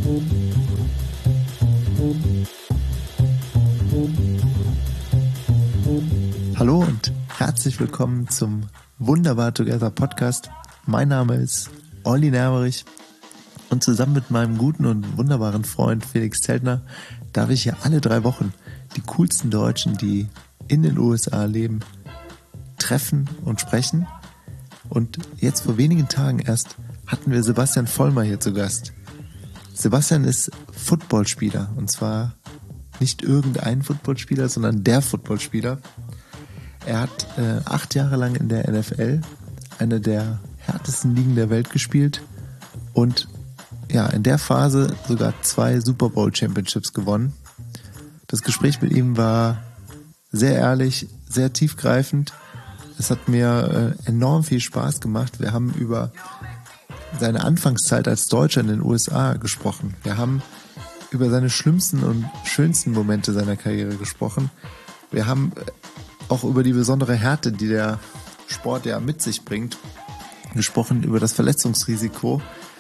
Hallo und herzlich willkommen zum Wunderbar Together Podcast. Mein Name ist Olli Nermerich und zusammen mit meinem guten und wunderbaren Freund Felix Zeltner darf ich hier alle 3 Wochen die coolsten Deutschen, die in den USA leben, treffen und sprechen. Und jetzt vor wenigen Tagen erst hatten wir Sebastian Vollmer hier zu Gast. Sebastian ist Footballspieler und zwar nicht irgendein Footballspieler, sondern der Footballspieler. Er hat 8 Jahre lang in der NFL, eine der härtesten Ligen der Welt, gespielt und ja, in der Phase sogar 2 Super Bowl Championships gewonnen. Das Gespräch mit ihm war sehr ehrlich, sehr tiefgreifend. Es hat mir enorm viel Spaß gemacht. Wir haben über seine Anfangszeit als Deutscher in den USA gesprochen. Wir haben über seine schlimmsten und schönsten Momente seiner Karriere gesprochen. Wir haben auch über die besondere Härte, die der Sport ja mit sich bringt, gesprochen, über das Verletzungsrisiko.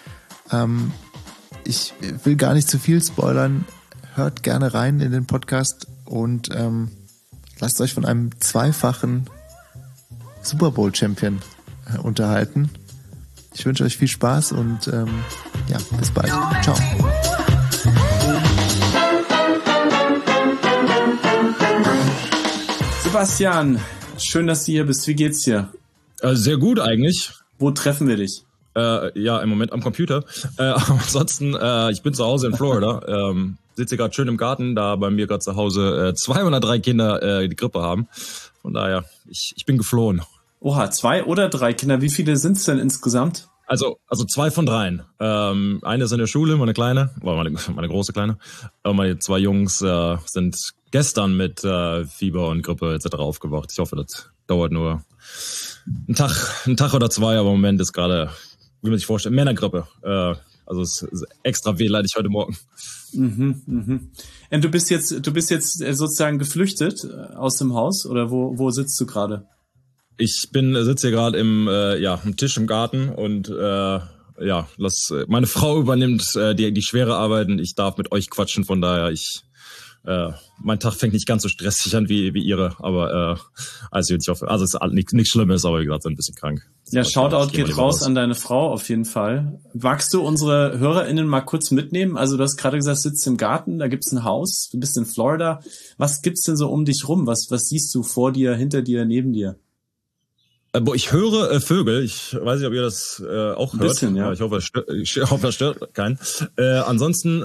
Ich will gar nicht zu viel spoilern. Hört gerne rein in den Podcast und lasst euch von einem zweifachen Super Bowl Champion unterhalten. Ich wünsche euch viel Spaß und ja, bis bald. Ciao. Sebastian, schön, dass du hier bist. Wie geht's dir? Sehr gut eigentlich. Wo treffen wir dich? Ja, im Moment am Computer. Ansonsten, ich bin zu Hause in Florida. Sitze gerade schön im Garten, da bei mir gerade zu Hause 203 Kinder die Grippe haben. Von daher, ich bin geflohen. Oha, 2 oder 3 Kinder. Wie viele sind es denn insgesamt? Also 2 von 3. Eine ist in der Schule, meine Kleine, meine große Kleine. Meine 2 Jungs sind gestern mit Fieber und Grippe etc. aufgewacht. Ich hoffe, das dauert nur einen Tag oder 2, aber im Moment ist gerade, wie man sich vorstellt, Männergrippe. Also es ist extra wehleidig heute Morgen. Und du bist jetzt sozusagen geflüchtet aus dem Haus oder wo sitzt du gerade? Ich sitze hier gerade am Tisch im Garten und meine Frau übernimmt die schwere Arbeit und ich darf mit euch quatschen, von daher mein Tag fängt nicht ganz so stressig an wie ihre, aber also ich hoffe, es ist nichts Schlimmes, aber wie gesagt, so ein bisschen krank. Ja, Shoutout geht raus an deine Frau auf jeden Fall. Magst du unsere HörerInnen mal kurz mitnehmen? Also du hast gerade gesagt, du sitzt im Garten, da gibt's ein Haus, du bist in Florida. Was gibt's denn so um dich rum? Was siehst du vor dir, hinter dir, neben dir? Ich höre Vögel. Ich weiß nicht, ob ihr das auch hört. Ein bisschen, ja. Ich hoffe, das stört keinen. Ansonsten,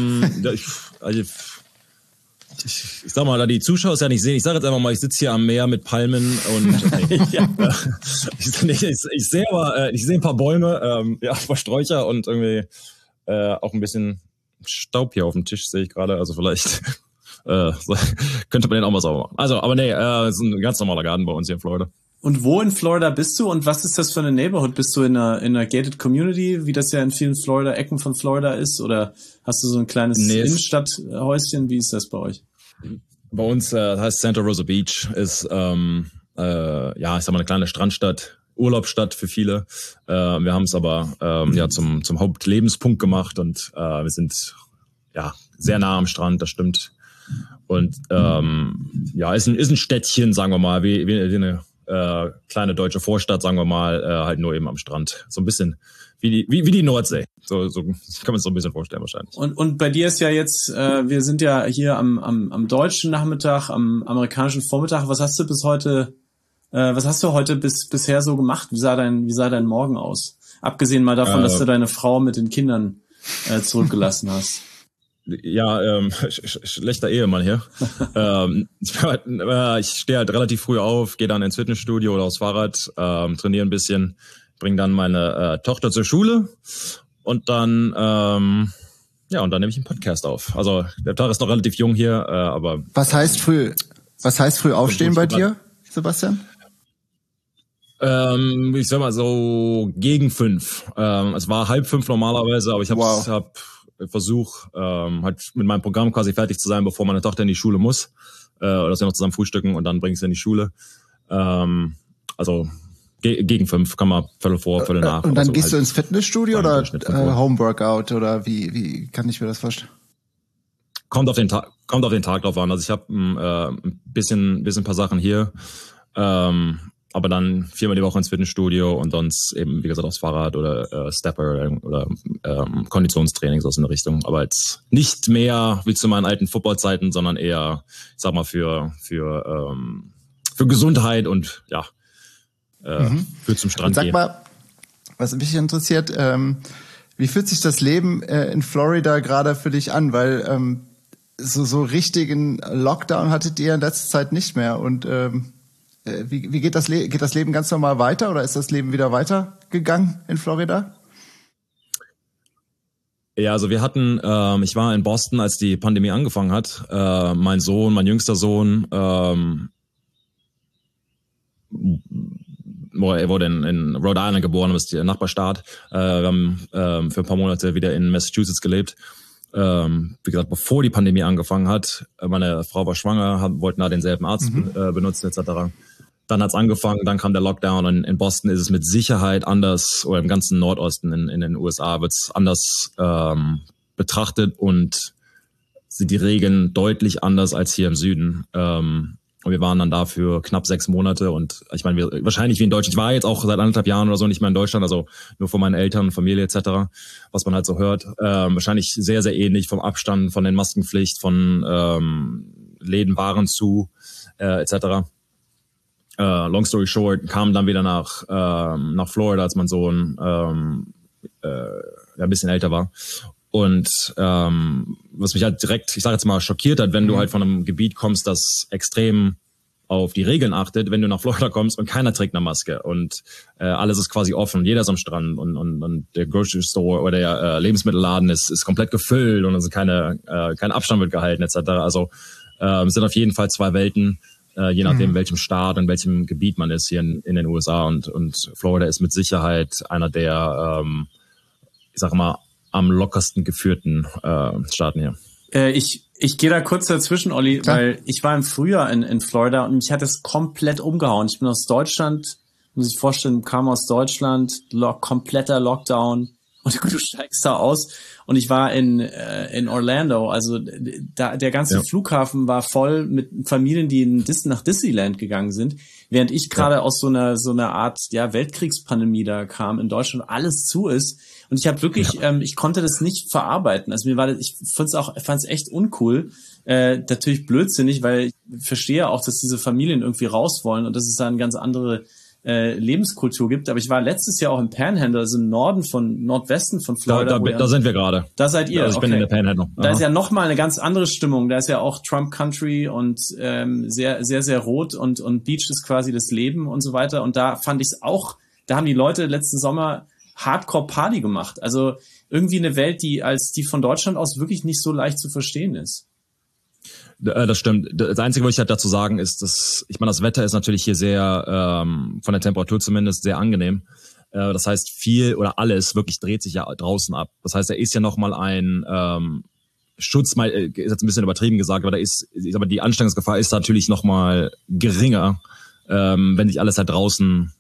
ich sag mal, da die Zuschauer es ja nicht sehen, ich sage jetzt einfach mal, ich sitze hier am Meer mit Palmen und ich sehe ein paar Bäume, ein paar Sträucher und irgendwie auch ein bisschen Staub hier auf dem Tisch, sehe ich gerade. Also vielleicht könnte man den auch mal sauber machen. Also, aber nee, es ist ein ganz normaler Garten bei uns hier in Florida. Und wo in Florida bist du und was ist das für eine Neighborhood? Bist du in einer gated community, wie das ja in vielen Ecken von Florida ist? Oder hast du so ein kleines Innenstadthäuschen? Wie ist das bei euch? Bei uns heißt Santa Rosa Beach, ist ich sag mal eine kleine Strandstadt, Urlaubsstadt für viele. Wir haben es aber zum Hauptlebenspunkt gemacht und wir sind sehr nah am Strand, das stimmt. Und ist ein Städtchen, sagen wir mal, wie eine kleine deutsche Vorstadt, sagen wir mal, halt nur eben am Strand. So ein bisschen wie die Nordsee. So kann man es so ein bisschen vorstellen wahrscheinlich. Und bei dir ist ja jetzt, wir sind ja hier am deutschen Nachmittag, am amerikanischen Vormittag. Was hast du heute bisher so gemacht? Wie sah dein Morgen aus? Abgesehen mal davon, dass du deine Frau mit den Kindern zurückgelassen hast. Ja, schlechter Ehemann hier. Ich stehe halt relativ früh auf, gehe dann ins Fitnessstudio oder aufs Fahrrad, trainiere ein bisschen, bringe dann meine Tochter zur Schule und dann nehme ich einen Podcast auf. Also der Tag ist noch relativ jung hier, aber... Was heißt früh aufstehen bei dir, Sebastian? Ich sag mal so gegen 5. Es war 4:30 normalerweise, aber ich versuche halt mit meinem Programm quasi fertig zu sein, bevor meine Tochter in die Schule muss. Dass wir noch zusammen frühstücken und dann bringe ich sie in die Schule. Also Gegen 5, kann man Viertel vor, Viertel nach. Und dann so gehst halt du ins Fitnessstudio oder Homeworkout oder wie kann ich mir das vorstellen? Kommt auf den Tag drauf an. Also ich habe ein bisschen paar Sachen hier, aber dann 4-mal die Woche ins Fitnessstudio und sonst eben, wie gesagt, aufs Fahrrad oder Stepper oder Konditionstraining, so in der Richtung. Aber jetzt nicht mehr wie zu meinen alten Footballzeiten, sondern eher, ich sag mal, für Gesundheit und ja, für zum Strand Sag gehen. Mal, was mich interessiert, wie fühlt sich das Leben in Florida gerade für dich an? Weil so richtigen Lockdown hattet ihr in letzter Zeit nicht mehr. Und wie geht das Leben ganz normal weiter oder ist das Leben wieder weitergegangen in Florida? Ja, also wir hatten, ich war in Boston, als die Pandemie angefangen hat. Mein jüngster Sohn, er wurde in Rhode Island geboren, das ist der Nachbarstaat. Wir haben für ein paar Monate wieder in Massachusetts gelebt. Wie gesagt, bevor die Pandemie angefangen hat, meine Frau war schwanger, wollten da denselben Arzt benutzen etc. Dann hat's angefangen, dann kam der Lockdown und in Boston ist es mit Sicherheit anders, oder im ganzen Nordosten in den USA wird's anders betrachtet und sind die Regeln deutlich anders als hier im Süden. Und wir waren dann da für knapp 6 Monate und ich meine, wahrscheinlich wie in Deutschland. Ich war jetzt auch seit 1,5 Jahren oder so nicht mehr in Deutschland, also nur von meinen Eltern, Familie etc., was man halt so hört. Wahrscheinlich sehr, sehr ähnlich vom Abstand, von den Maskenpflicht, von Läden waren zu etc. Long story short, kam dann wieder nach Florida, als mein Sohn ein bisschen älter war. Und was mich halt direkt, ich sage jetzt mal, schockiert hat, wenn du halt von einem Gebiet kommst, das extrem auf die Regeln achtet, wenn du nach Florida kommst und keiner trägt eine Maske und alles ist quasi offen, jeder ist am Strand und der Grocery Store oder der Lebensmittelladen ist komplett gefüllt und also kein Abstand wird gehalten etc. Also es sind auf jeden Fall 2 Welten, je nachdem, welchem Staat und welchem Gebiet man ist hier in den USA und Florida ist mit Sicherheit einer der, ich sag mal, am lockersten geführten Staaten hier. Ich gehe da kurz dazwischen, Olli, klar, weil ich war im Frühjahr in Florida und mich hat es komplett umgehauen. Ich bin aus Deutschland, muss ich vorstellen, kam aus Deutschland, kompletter Lockdown und du steigst da aus. Und ich war in Orlando, also da der ganze Flughafen war voll mit Familien, die nach Disneyland gegangen sind, während ich gerade aus so einer Art Weltkriegspandemie da kam, in Deutschland alles zu ist. Und ich habe wirklich, ich konnte das nicht verarbeiten. Also ich fand's echt uncool. Natürlich blödsinnig, weil ich verstehe auch, dass diese Familien irgendwie raus wollen und dass es da eine ganz andere Lebenskultur gibt. Aber ich war letztes Jahr auch im Panhandle, also im Nordwesten von Florida. Da sind wir gerade. Da seid ihr. Also ich bin in der Panhandle. Aha. Da ist ja nochmal eine ganz andere Stimmung. Da ist ja auch Trump Country und sehr, sehr, sehr rot und Beach ist quasi das Leben und so weiter. Und da fand ich es auch, da haben die Leute letzten Sommer Hardcore-Party gemacht. Also irgendwie eine Welt, die als die von Deutschland aus wirklich nicht so leicht zu verstehen ist. Das stimmt. Das Einzige, was ich halt dazu sagen, ist, dass, ich meine, das Wetter ist natürlich hier sehr, von der Temperatur zumindest, sehr angenehm. Das heißt, viel oder alles wirklich dreht sich ja draußen ab. Das heißt, da ist ja nochmal ein Schutz, ist jetzt ein bisschen übertrieben gesagt, aber die Ansteckungsgefahr ist natürlich nochmal geringer, wenn sich alles halt draußen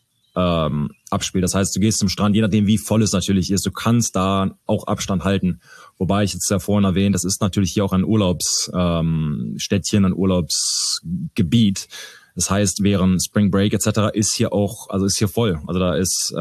abspielt. Das heißt, du gehst zum Strand, je nachdem wie voll es natürlich ist, du kannst da auch Abstand halten. Wobei ich jetzt ja vorhin erwähnt, das ist natürlich hier auch ein Urlaubsstädtchen, ein Urlaubsgebiet. Das heißt, während Spring Break etc. ist hier voll. Also da ist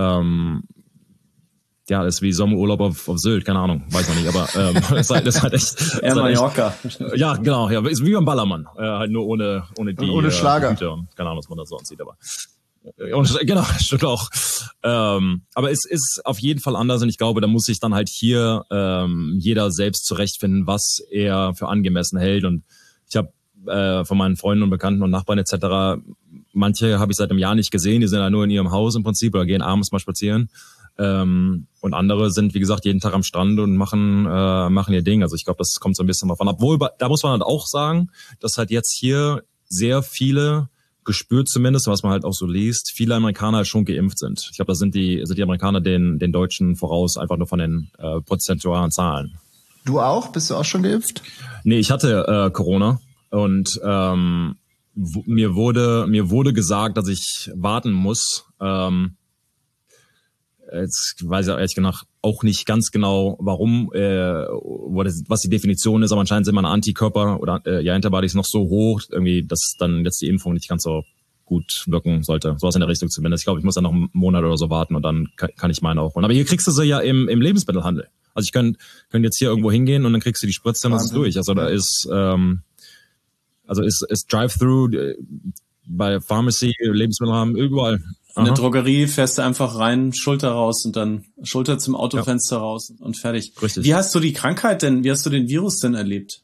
das ist wie Sommerurlaub auf Sylt, keine Ahnung, weiß noch nicht, aber das ist halt echt. Mallorca. Ja, genau, ja, ist wie beim Ballermann, halt nur ohne Schlager. Hüte und keine Ahnung, was man da sonst sieht, aber genau, stimmt auch. Aber es ist auf jeden Fall anders und ich glaube, da muss sich dann halt hier jeder selbst zurechtfinden, was er für angemessen hält. Und ich habe von meinen Freunden und Bekannten und Nachbarn etc., manche habe ich seit einem Jahr nicht gesehen, die sind ja nur in ihrem Haus im Prinzip oder gehen abends mal spazieren. Und andere sind, wie gesagt, jeden Tag am Strand und machen ihr Ding. Also ich glaube, das kommt so ein bisschen davon ab. Obwohl, da muss man halt auch sagen, dass halt jetzt hier sehr viele, gespürt zumindest, was man halt auch so liest, viele Amerikaner halt schon geimpft sind. Ich glaube, da sind die Amerikaner den Deutschen voraus, einfach nur von den prozentualen Zahlen. Du auch? Bist du auch schon geimpft? Nee, ich hatte Corona und mir wurde gesagt, dass ich warten muss. Jetzt weiß ich ehrlich gesagt auch nicht ganz genau, warum, was die Definition ist, aber anscheinend sind meine Antikörper oder Antibodies noch so hoch, irgendwie, dass dann jetzt die Impfung nicht ganz so gut wirken sollte. Sowas in der Richtung zumindest. Ich glaube, ich muss dann noch einen Monat oder so warten und dann kann ich meine auch holen. Aber hier kriegst du sie ja im Lebensmittelhandel. Also ich könnte jetzt hier irgendwo hingehen und dann kriegst du die Spritze und das ist durch. Also da ist ist Drive-Thru bei Pharmacy, Lebensmittel haben, überall. In der Drogerie fährst du einfach rein, Schulter raus und dann Schulter zum Autofenster raus und fertig. Richtig. Wie hast du die Krankheit denn, wie hast du den Virus denn erlebt?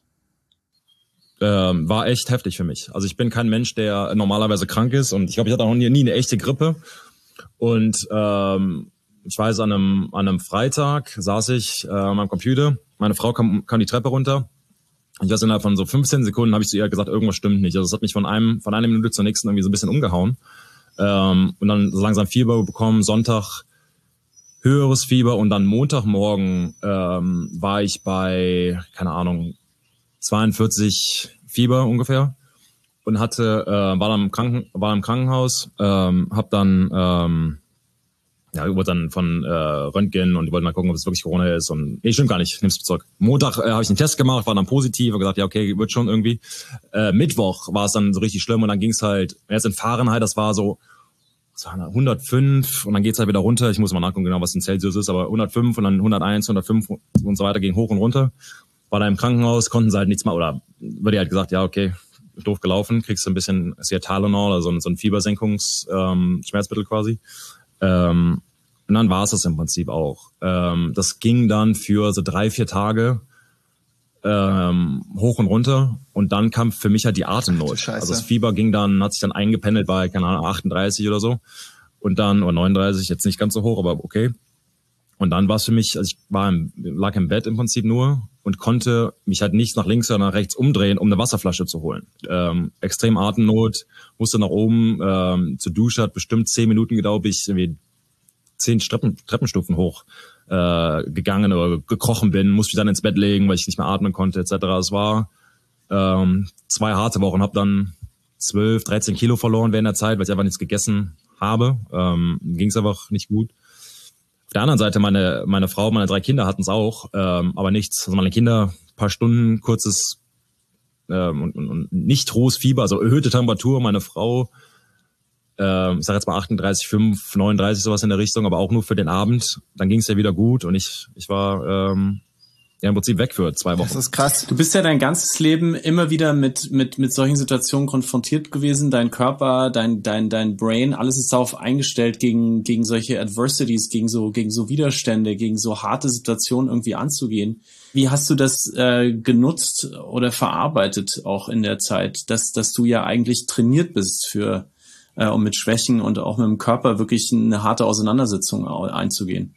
War echt heftig für mich. Also ich bin kein Mensch, der normalerweise krank ist und ich glaube, ich hatte auch nie eine echte Grippe. Und ich weiß, an einem Freitag saß ich an meinem Computer, meine Frau kam die Treppe runter. Ich weiß, innerhalb von so 15 Sekunden habe ich zu ihr gesagt, irgendwas stimmt nicht. Also es hat mich von einer Minute zur nächsten irgendwie so ein bisschen umgehauen. Und dann so langsam Fieber bekommen, Sonntag höheres Fieber und dann Montagmorgen war ich bei, keine Ahnung, 42 Fieber ungefähr und war dann im Krankenhaus, wurde dann von Röntgen und die wollten mal gucken, ob es wirklich Corona ist und nee, stimmt gar nicht, nimm's zurück. Montag habe ich einen Test gemacht, war dann positiv und gesagt, ja okay, wird schon irgendwie. Mittwoch war es dann so richtig schlimm und dann ging's halt, jetzt in Fahrenheit, das war so 105 und dann geht's halt wieder runter. Ich muss mal nachgucken genau, was in Celsius ist, aber 105 und dann 101, 105 und so weiter, ging hoch und runter. War da im Krankenhaus, konnten sie halt nichts machen, oder wurde halt gesagt, ja, okay, doof gelaufen, kriegst du ein bisschen Tylenol, also so ein Fiebersenkungs-Schmerzmittel quasi. Und dann war es das im Prinzip auch. Das ging dann für so 3-4 Tage hoch und runter und dann kam für mich halt die Atemnot. Also das Fieber hat sich dann eingependelt bei, keine Ahnung, 38 oder so und dann, oder 39, jetzt nicht ganz so hoch, aber okay. Und dann war es für mich, also ich lag im Bett im Prinzip nur und konnte mich halt nicht nach links oder nach rechts umdrehen, um eine Wasserflasche zu holen. Extrem Atemnot, musste nach oben zur Dusche, hat bestimmt 10 Minuten gedauert, bis ich irgendwie 10 Treppenstufen hoch gegangen oder gekrochen bin, musste mich dann ins Bett legen, weil ich nicht mehr atmen konnte etc. Es war 2 harte Wochen, habe dann 12, 13 Kilo verloren während der Zeit, weil ich einfach nichts gegessen habe. Ging es einfach nicht gut. Auf der anderen Seite, meine Frau, meine 3 Kinder hatten es auch, aber nichts. Also meine Kinder, paar Stunden, kurzes und nicht hohes Fieber, also erhöhte Temperatur. Meine Frau, ich sag jetzt mal 38,5, 39, sowas in der Richtung, aber auch nur für den Abend. Dann ging es ja wieder gut und ich war im Prinzip weg für 2 Wochen. Das ist krass. Du bist ja dein ganzes Leben immer wieder mit solchen Situationen konfrontiert gewesen. Dein Körper, dein Brain, alles ist darauf eingestellt, gegen solche Adversities, gegen so Widerstände, gegen so harte Situationen irgendwie anzugehen. Wie hast du das genutzt oder verarbeitet auch in der Zeit, dass du ja eigentlich trainiert bist um mit Schwächen und auch mit dem Körper wirklich eine harte Auseinandersetzung einzugehen?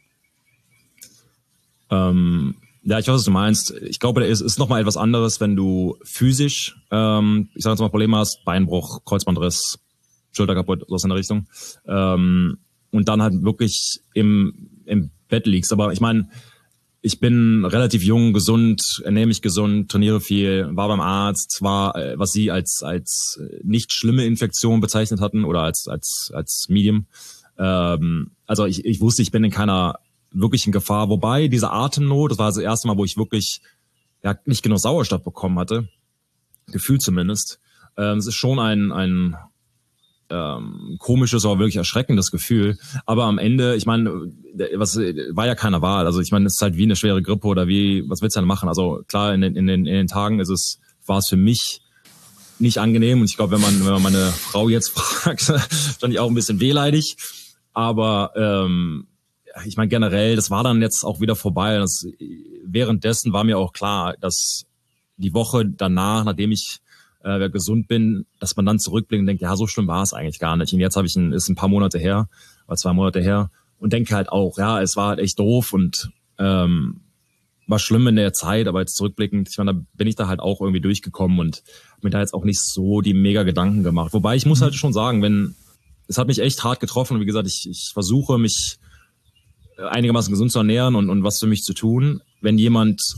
Ja, ich weiß, was du meinst. Ich glaube, es ist nochmal etwas anderes, wenn du physisch, ich sag jetzt mal, Probleme hast, Beinbruch, Kreuzbandriss, Schulter kaputt, sowas in der Richtung, und dann halt wirklich im Bett liegst. Aber ich meine, ich bin relativ jung, gesund, ernähre mich gesund, trainiere viel, war beim Arzt, zwar, was sie als nicht schlimme Infektion bezeichnet hatten oder als Medium. Also ich wusste, ich bin in keiner wirklichen Gefahr, wobei diese Atemnot, das war das erste Mal, wo ich wirklich nicht genug Sauerstoff bekommen hatte, gefühlt zumindest. Es ist schon ein komisches, aber wirklich erschreckendes Gefühl. Aber am Ende, ich meine, war ja keine Wahl. Also ich meine, es ist halt wie eine schwere Grippe oder was willst du denn machen? Also klar, in den Tagen war es für mich nicht angenehm. Und ich glaube, wenn man meine Frau jetzt fragt, stand ich auch ein bisschen wehleidig. Aber ich meine, generell, das war dann jetzt auch wieder vorbei. Währenddessen war mir auch klar, dass die Woche danach, nachdem ich gesund bin, dass man dann zurückblickt und denkt, ja, so schlimm war es eigentlich gar nicht. Und jetzt ist ein paar Monate her, oder 2 Monate her, und denke halt auch, ja, es war halt echt doof und war schlimm in der Zeit, aber jetzt zurückblickend, ich meine, da bin ich da halt auch irgendwie durchgekommen und habe mir da jetzt auch nicht so die mega Gedanken gemacht. Wobei ich muss halt schon sagen, es hat mich echt hart getroffen und wie gesagt, ich versuche mich einigermaßen gesund zu ernähren und was für mich zu tun. Wenn jemand, ich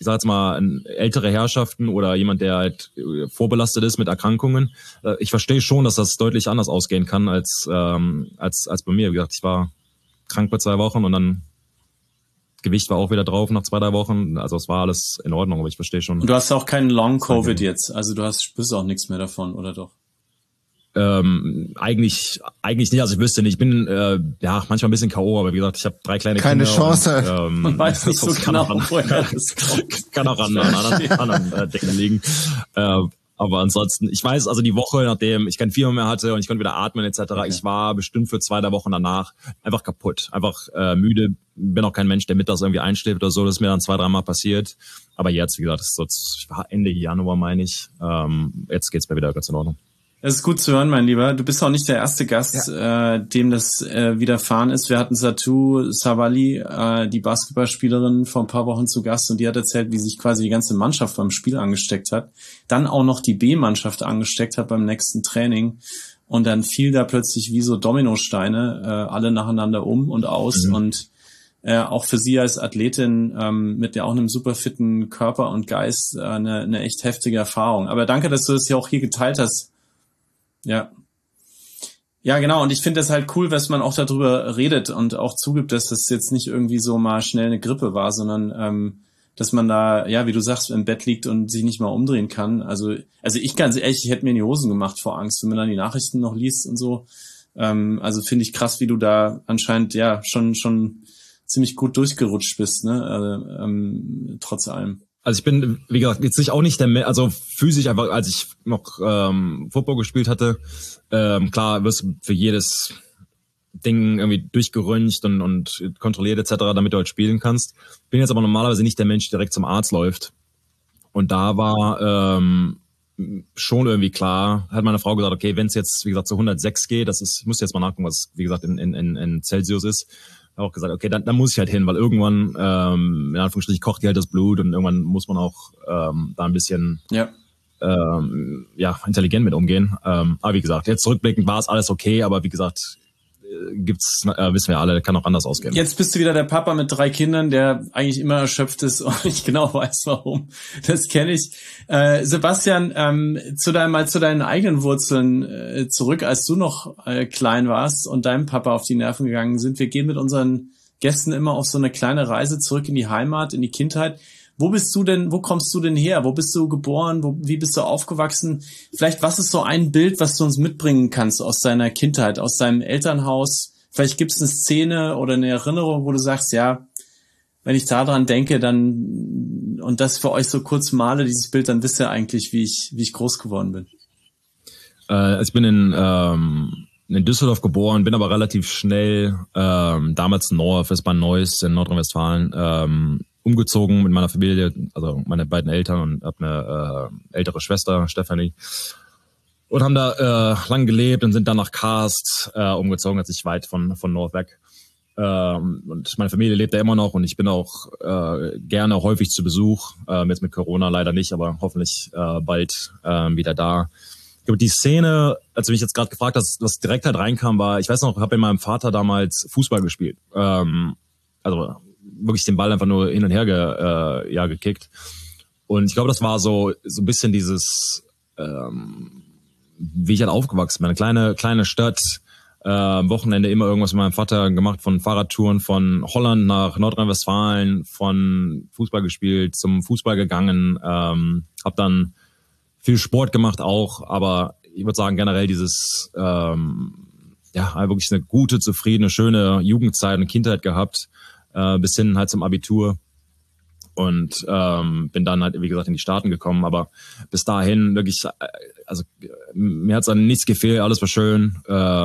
ich sag jetzt mal, ältere Herrschaften oder jemand, der halt vorbelastet ist mit Erkrankungen. Ich verstehe schon, dass das deutlich anders ausgehen kann als bei mir. Wie gesagt, ich war krank bei 2 Wochen und dann Gewicht war auch wieder drauf nach 2, 3 Wochen. Also es war alles in Ordnung, aber ich verstehe schon. Und du hast auch keinen Long-Covid jetzt, also du spürst auch nichts mehr davon, oder doch? Eigentlich nicht, also ich wüsste nicht, ich bin manchmal ein bisschen K.O., aber wie gesagt, ich habe 3 kleine Keine Kinder. Keine Chance. Und, man weiß nicht so genau, woher das kommt. Kann auch an anderen Dingen liegen. Aber ansonsten, ich weiß, also die Woche, nachdem ich kein Fieber mehr hatte und ich konnte wieder atmen etc., okay. Ich war bestimmt für 2, 3 Wochen danach einfach kaputt, einfach müde, bin auch kein Mensch, der mittags irgendwie einschläft oder so, das ist mir dann 2, 3 Mal passiert. Aber jetzt, wie gesagt, das war Ende Januar, meine ich, jetzt geht's mir wieder ganz in Ordnung. Das ist gut zu hören, mein Lieber. Du bist auch nicht der erste Gast, dem das widerfahren ist. Wir hatten Satou Savali, die Basketballspielerin, vor ein paar Wochen zu Gast und die hat erzählt, wie sich quasi die ganze Mannschaft beim Spiel angesteckt hat. Dann auch noch die B-Mannschaft angesteckt hat beim nächsten Training. Und dann fiel da plötzlich wie so Dominosteine alle nacheinander um und aus. Mhm. Und auch für sie als Athletin mit auch einem super fitten Körper und Geist eine echt heftige Erfahrung. Aber danke, dass du das ja auch hier geteilt hast. Ja, genau. Und ich finde das halt cool, dass man auch darüber redet und auch zugibt, dass das jetzt nicht irgendwie so mal schnell eine Grippe war, sondern dass man da, ja, wie du sagst, im Bett liegt und sich nicht mal umdrehen kann. Also ich ganz ehrlich, ich hätte mir in die Hosen gemacht vor Angst, wenn man dann die Nachrichten noch liest und so. Also finde ich krass, wie du da anscheinend ja schon ziemlich gut durchgerutscht bist, ne? Trotz allem. Also ich bin, wie gesagt, jetzt nicht auch nicht also physisch einfach, als ich noch Football gespielt hatte, klar wirst du für jedes Ding irgendwie durchgeröntgt und kontrolliert etc., damit du halt spielen kannst. Bin jetzt aber normalerweise nicht der Mensch, der direkt zum Arzt läuft. Und da war schon irgendwie klar, hat meine Frau gesagt, okay, wenn es jetzt, wie gesagt, zu 106 geht, ich muss jetzt mal nachgucken, was, wie gesagt, in Celsius ist, auch gesagt, okay, dann muss ich halt hin, weil irgendwann, in Anführungsstrichen, kocht die halt das Blut und irgendwann muss man auch da ein bisschen intelligent mit umgehen. Aber wie gesagt, jetzt rückblickend war es alles okay, aber wie gesagt, wissen wir alle, kann auch anders ausgehen. Jetzt bist du wieder der Papa mit 3 Kindern, der eigentlich immer erschöpft ist und ich genau weiß, warum. Das kenne ich. Sebastian, zu deinen eigenen Wurzeln zurück, als du noch klein warst und deinem Papa auf die Nerven gegangen sind. Wir gehen mit unseren Gästen immer auf so eine kleine Reise zurück in die Heimat, in die Kindheit. Wo kommst du denn her? Wo bist du geboren? Wie bist du aufgewachsen? Vielleicht, was ist so ein Bild, was du uns mitbringen kannst aus deiner Kindheit, aus deinem Elternhaus? Vielleicht gibt es eine Szene oder eine Erinnerung, wo du sagst, ja, wenn ich daran denke, dann, und das für euch so kurz male, dieses Bild, dann wisst ihr eigentlich, wie ich groß geworden bin. Ich bin in Düsseldorf geboren, bin aber relativ schnell, damals Norf, S-Bahn Neuss in Nordrhein-Westfalen, umgezogen mit meiner Familie, also meine beiden Eltern, und habe eine ältere Schwester, Stefanie, und haben da lang gelebt und sind dann nach Karst umgezogen, als ich weit von North weg. Und meine Familie lebt da immer noch und ich bin auch gerne häufig zu Besuch, jetzt mit Corona leider nicht, aber hoffentlich bald wieder da. Ich glaube, die Szene, als du mich jetzt gerade gefragt hast, was direkt halt reinkam, war, ich weiß noch, ich habe mit meinem Vater damals Fußball gespielt. Also wirklich den Ball einfach nur hin und her gekickt. Und ich glaube, das war so ein bisschen dieses, wie ich halt aufgewachsen bin. Eine kleine Stadt, Wochenende immer irgendwas mit meinem Vater gemacht, von Fahrradtouren von Holland nach Nordrhein-Westfalen, von Fußball gespielt, zum Fußball gegangen, habe dann viel Sport gemacht auch, aber ich würde sagen generell dieses, wirklich eine gute, zufriedene, schöne Jugendzeit und Kindheit gehabt, bis hin halt zum Abitur und bin dann halt, wie gesagt, in die Staaten gekommen, aber bis dahin wirklich, also mir hat's an nichts gefehlt, alles war schön,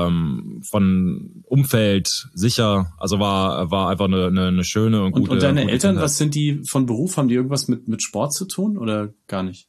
von Umfeld sicher, also war einfach eine schöne und gute. Und deine gute Eltern, Kindheit. was sind die von Beruf? Haben die irgendwas mit Sport zu tun oder gar nicht?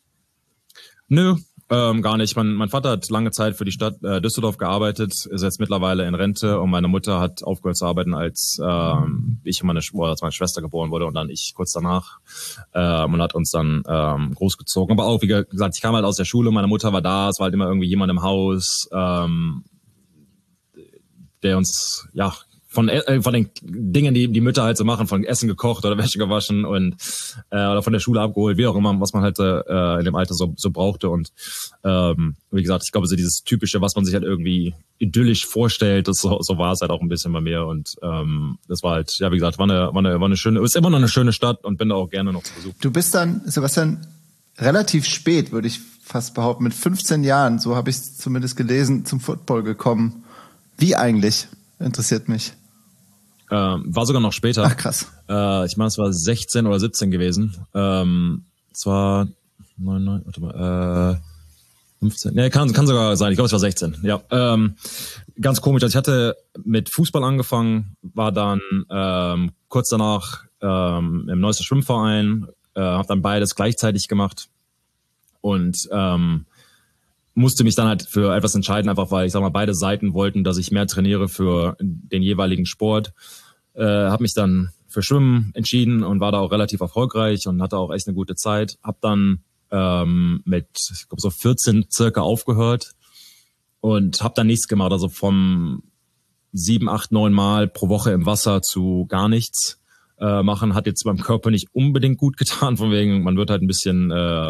Nö, gar nicht. Mein Vater hat lange Zeit für die Stadt Düsseldorf gearbeitet, ist jetzt mittlerweile in Rente, und meine Mutter hat aufgehört zu arbeiten, als ich und meine Schwester geboren wurde und dann ich kurz danach, und hat uns dann großgezogen. Aber auch, wie gesagt, ich kam halt aus der Schule, meine Mutter war da, es war halt immer irgendwie jemand im Haus, der uns von den Dingen, die Mütter halt so machen, von Essen gekocht oder Wäsche gewaschen und oder von der Schule abgeholt, wie auch immer, was man halt in dem Alter so brauchte. Und wie gesagt, ich glaube, so dieses Typische, was man sich halt irgendwie idyllisch vorstellt, so war es halt auch ein bisschen bei mir. Und das war halt, ja, wie gesagt, war eine schöne, ist immer noch eine schöne Stadt und bin da auch gerne noch zu Besuch. Du bist dann, Sebastian, relativ spät, würde ich fast behaupten, mit 15 Jahren, so habe ich es zumindest gelesen, zum Football gekommen. Wie eigentlich? Interessiert mich. War sogar noch später. Ach, krass. Ich meine, es war 16 oder 17 gewesen. Es war 15. Ne, kann sogar sein. Ich glaube, es war 16. Ja. Ganz komisch. Also ich hatte mit Fußball angefangen, war dann kurz danach im Neusser Schwimmverein, habe dann beides gleichzeitig gemacht und musste mich dann halt für etwas entscheiden, einfach weil, ich sag mal, beide Seiten wollten, dass ich mehr trainiere für den jeweiligen Sport. Habe mich dann für Schwimmen entschieden und war da auch relativ erfolgreich und hatte auch echt eine gute Zeit. Hab dann mit, ich glaube, so 14 circa aufgehört und habe dann nichts gemacht. Also vom 7, 8, 9 Mal pro Woche im Wasser zu gar nichts machen, hat jetzt beim Körper nicht unbedingt gut getan, von wegen, man wird halt ein bisschen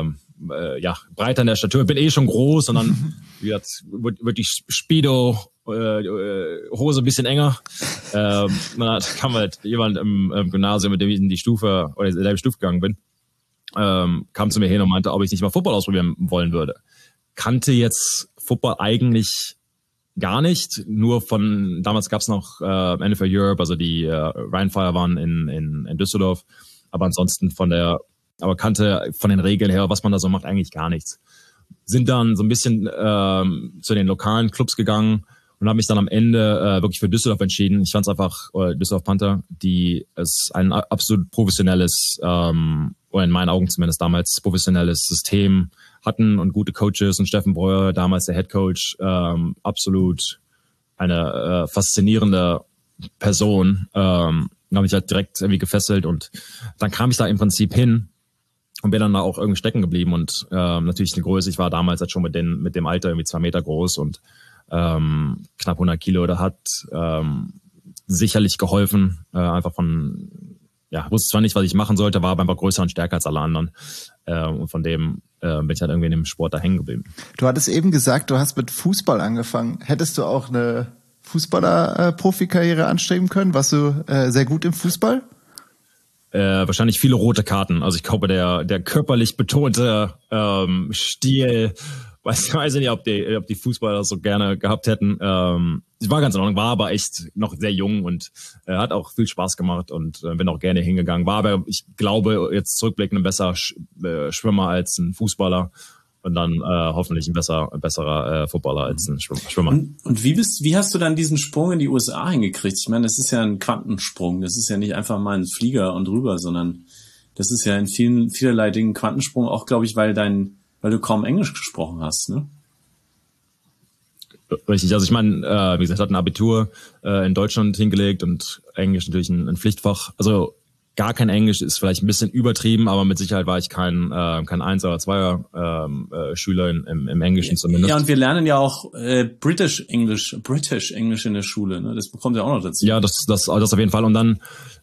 breiter in der Statur. Bin eh schon groß und dann wird die Speedo Hose ein bisschen enger. Dann kam halt jemand im Gymnasium, mit dem ich in die Stufe oder in der Stufe gegangen bin, kam zu mir hin und meinte, ob ich nicht mal Football ausprobieren wollen würde. Kannte jetzt Football eigentlich gar nicht, nur von, damals gab es noch NFL Europe, also die Rheinfire waren in Düsseldorf, aber ansonsten kannte von den Regeln her, was man da so macht, eigentlich gar nichts. Sind dann so ein bisschen zu den lokalen Clubs gegangen und habe mich dann am Ende wirklich für Düsseldorf entschieden. Ich fand es einfach, Düsseldorf Panther, die es ein absolut professionelles, oder in meinen Augen zumindest damals professionelles System hatten und gute Coaches, und Steffen Breuer, damals der Head Coach, absolut eine faszinierende Person. Habe mich halt direkt irgendwie gefesselt und dann kam ich da im Prinzip hin und bin dann da auch irgendwie stecken geblieben und natürlich eine Größe. Ich war damals halt schon mit dem Alter irgendwie 2 Meter groß und knapp 100 Kilo. Da hat sicherlich geholfen, einfach wusste zwar nicht, was ich machen sollte, war aber einfach größer und stärker als alle anderen. Und von dem bin ich halt irgendwie in dem Sport da hängen geblieben. Du hattest eben gesagt, du hast mit Fußball angefangen. Hättest du auch eine Fußballer-Profikarriere anstreben können? Warst du sehr gut im Fußball? Wahrscheinlich viele rote Karten. Also ich glaube, der körperlich betonte Stil, weiß nicht, ob die Fußballer das so gerne gehabt hätten. Ich war ganz in Ordnung, war aber echt noch sehr jung und hat auch viel Spaß gemacht und bin auch gerne hingegangen. War aber, ich glaube, jetzt zurückblickend ein besserer Schwimmer als ein Fußballer und dann hoffentlich ein besserer Footballer als ein Schwimmer. Und wie hast du dann diesen Sprung in die USA hingekriegt? Ich meine, das ist ja ein Quantensprung. Das ist ja nicht einfach mal ein Flieger und rüber, sondern das ist ja in vielerlei Dingen Quantensprung, auch, glaube ich, weil du kaum Englisch gesprochen hast, ne? Richtig, also ich meine, wie gesagt, hat ein Abitur in Deutschland hingelegt und Englisch natürlich ein Pflichtfach. Also gar kein Englisch ist vielleicht ein bisschen übertrieben, aber mit Sicherheit war ich kein 1 oder 2er Schüler im Englischen zumindest. Ja, und wir lernen ja auch British English in der Schule, ne? Das bekommt ja auch noch dazu. Ja, das auf jeden Fall. Und dann,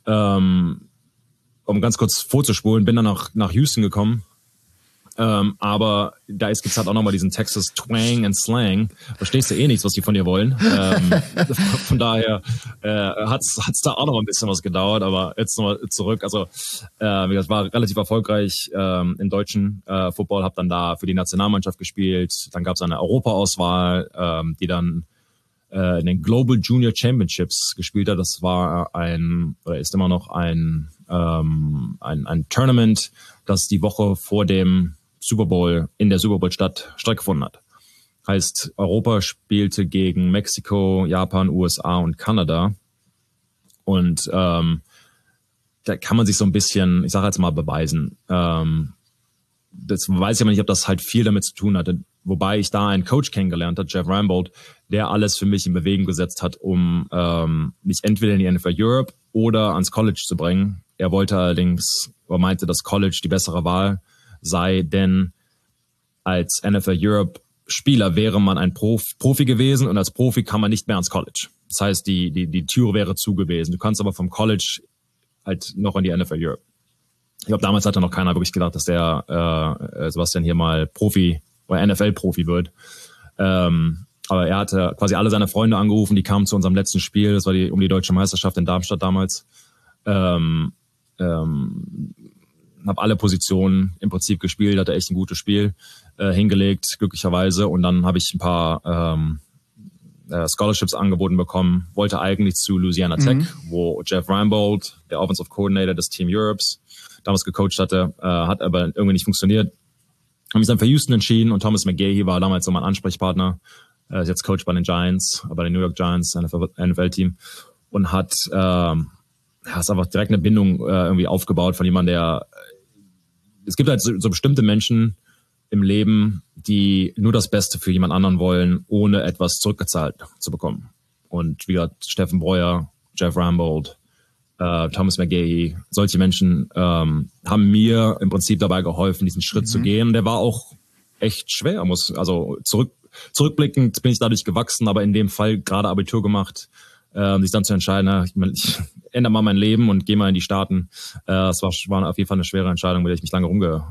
um ganz kurz vorzuspulen, bin dann nach Houston gekommen. Aber da gibt's halt auch nochmal diesen Texas Twang and Slang. Verstehst du eh nichts, was die von dir wollen. Von daher hat's da auch noch ein bisschen was gedauert, aber jetzt nochmal zurück. Also wie gesagt, war relativ erfolgreich im deutschen Football, habe dann da für die Nationalmannschaft gespielt. Dann gab's eine Europaauswahl, die dann in den Global Junior Championships gespielt hat. Das war ist immer noch ein Tournament, das die Woche vor dem Super Bowl in der Super Bowl-Stadt stattgefunden hat. Heißt, Europa spielte gegen Mexiko, Japan, USA und Kanada. Und da kann man sich so ein bisschen, ich sage jetzt mal, beweisen. Das weiß ich aber nicht, ob das halt viel damit zu tun hatte. Wobei ich da einen Coach kennengelernt habe, Jeff Rambold, der alles für mich in Bewegung gesetzt hat, um mich entweder in die NFL Europe oder ans College zu bringen. Er wollte allerdings, oder meinte, dass College die bessere Wahl sei, denn als NFL Europe Spieler wäre man ein Profi gewesen und als Profi kann man nicht mehr ans College. Das heißt, die Tür wäre zu gewesen. Du kannst aber vom College halt noch in die NFL Europe. Ich glaube, damals hatte noch keiner wirklich gedacht, dass der Sebastian hier mal Profi oder NFL-Profi wird. Aber er hatte quasi alle seine Freunde angerufen, die kamen zu unserem letzten Spiel, das war um die Deutsche Meisterschaft in Darmstadt damals. Habe alle Positionen im Prinzip gespielt, hatte echt ein gutes Spiel hingelegt, glücklicherweise. Und dann habe ich ein paar Scholarships angeboten bekommen, wollte eigentlich zu Louisiana Tech, wo Jeff Reinbold, der Offensive Coordinator des Team Europes, damals gecoacht hatte, hat aber irgendwie nicht funktioniert. Habe mich dann für Houston entschieden und Thomas McGahey war damals so mein Ansprechpartner. Er ist jetzt Coach bei den Giants, bei den New York Giants, NFL-Team, und hat ist einfach direkt eine Bindung irgendwie aufgebaut von jemandem, der es gibt halt so bestimmte Menschen im Leben, die nur das Beste für jemand anderen wollen, ohne etwas zurückgezahlt zu bekommen. Und wie gesagt, Steffen Breuer, Jeff Rambold, Thomas McGahey, solche Menschen haben mir im Prinzip dabei geholfen, diesen Schritt zu gehen. Der war auch echt schwer. Zurückblickend bin ich dadurch gewachsen, aber in dem Fall gerade Abitur gemacht, sich dann zu entscheiden, ich ändere mal mein Leben und gehe mal in die Staaten. Das war auf jeden Fall eine schwere Entscheidung, mit der ich mich lange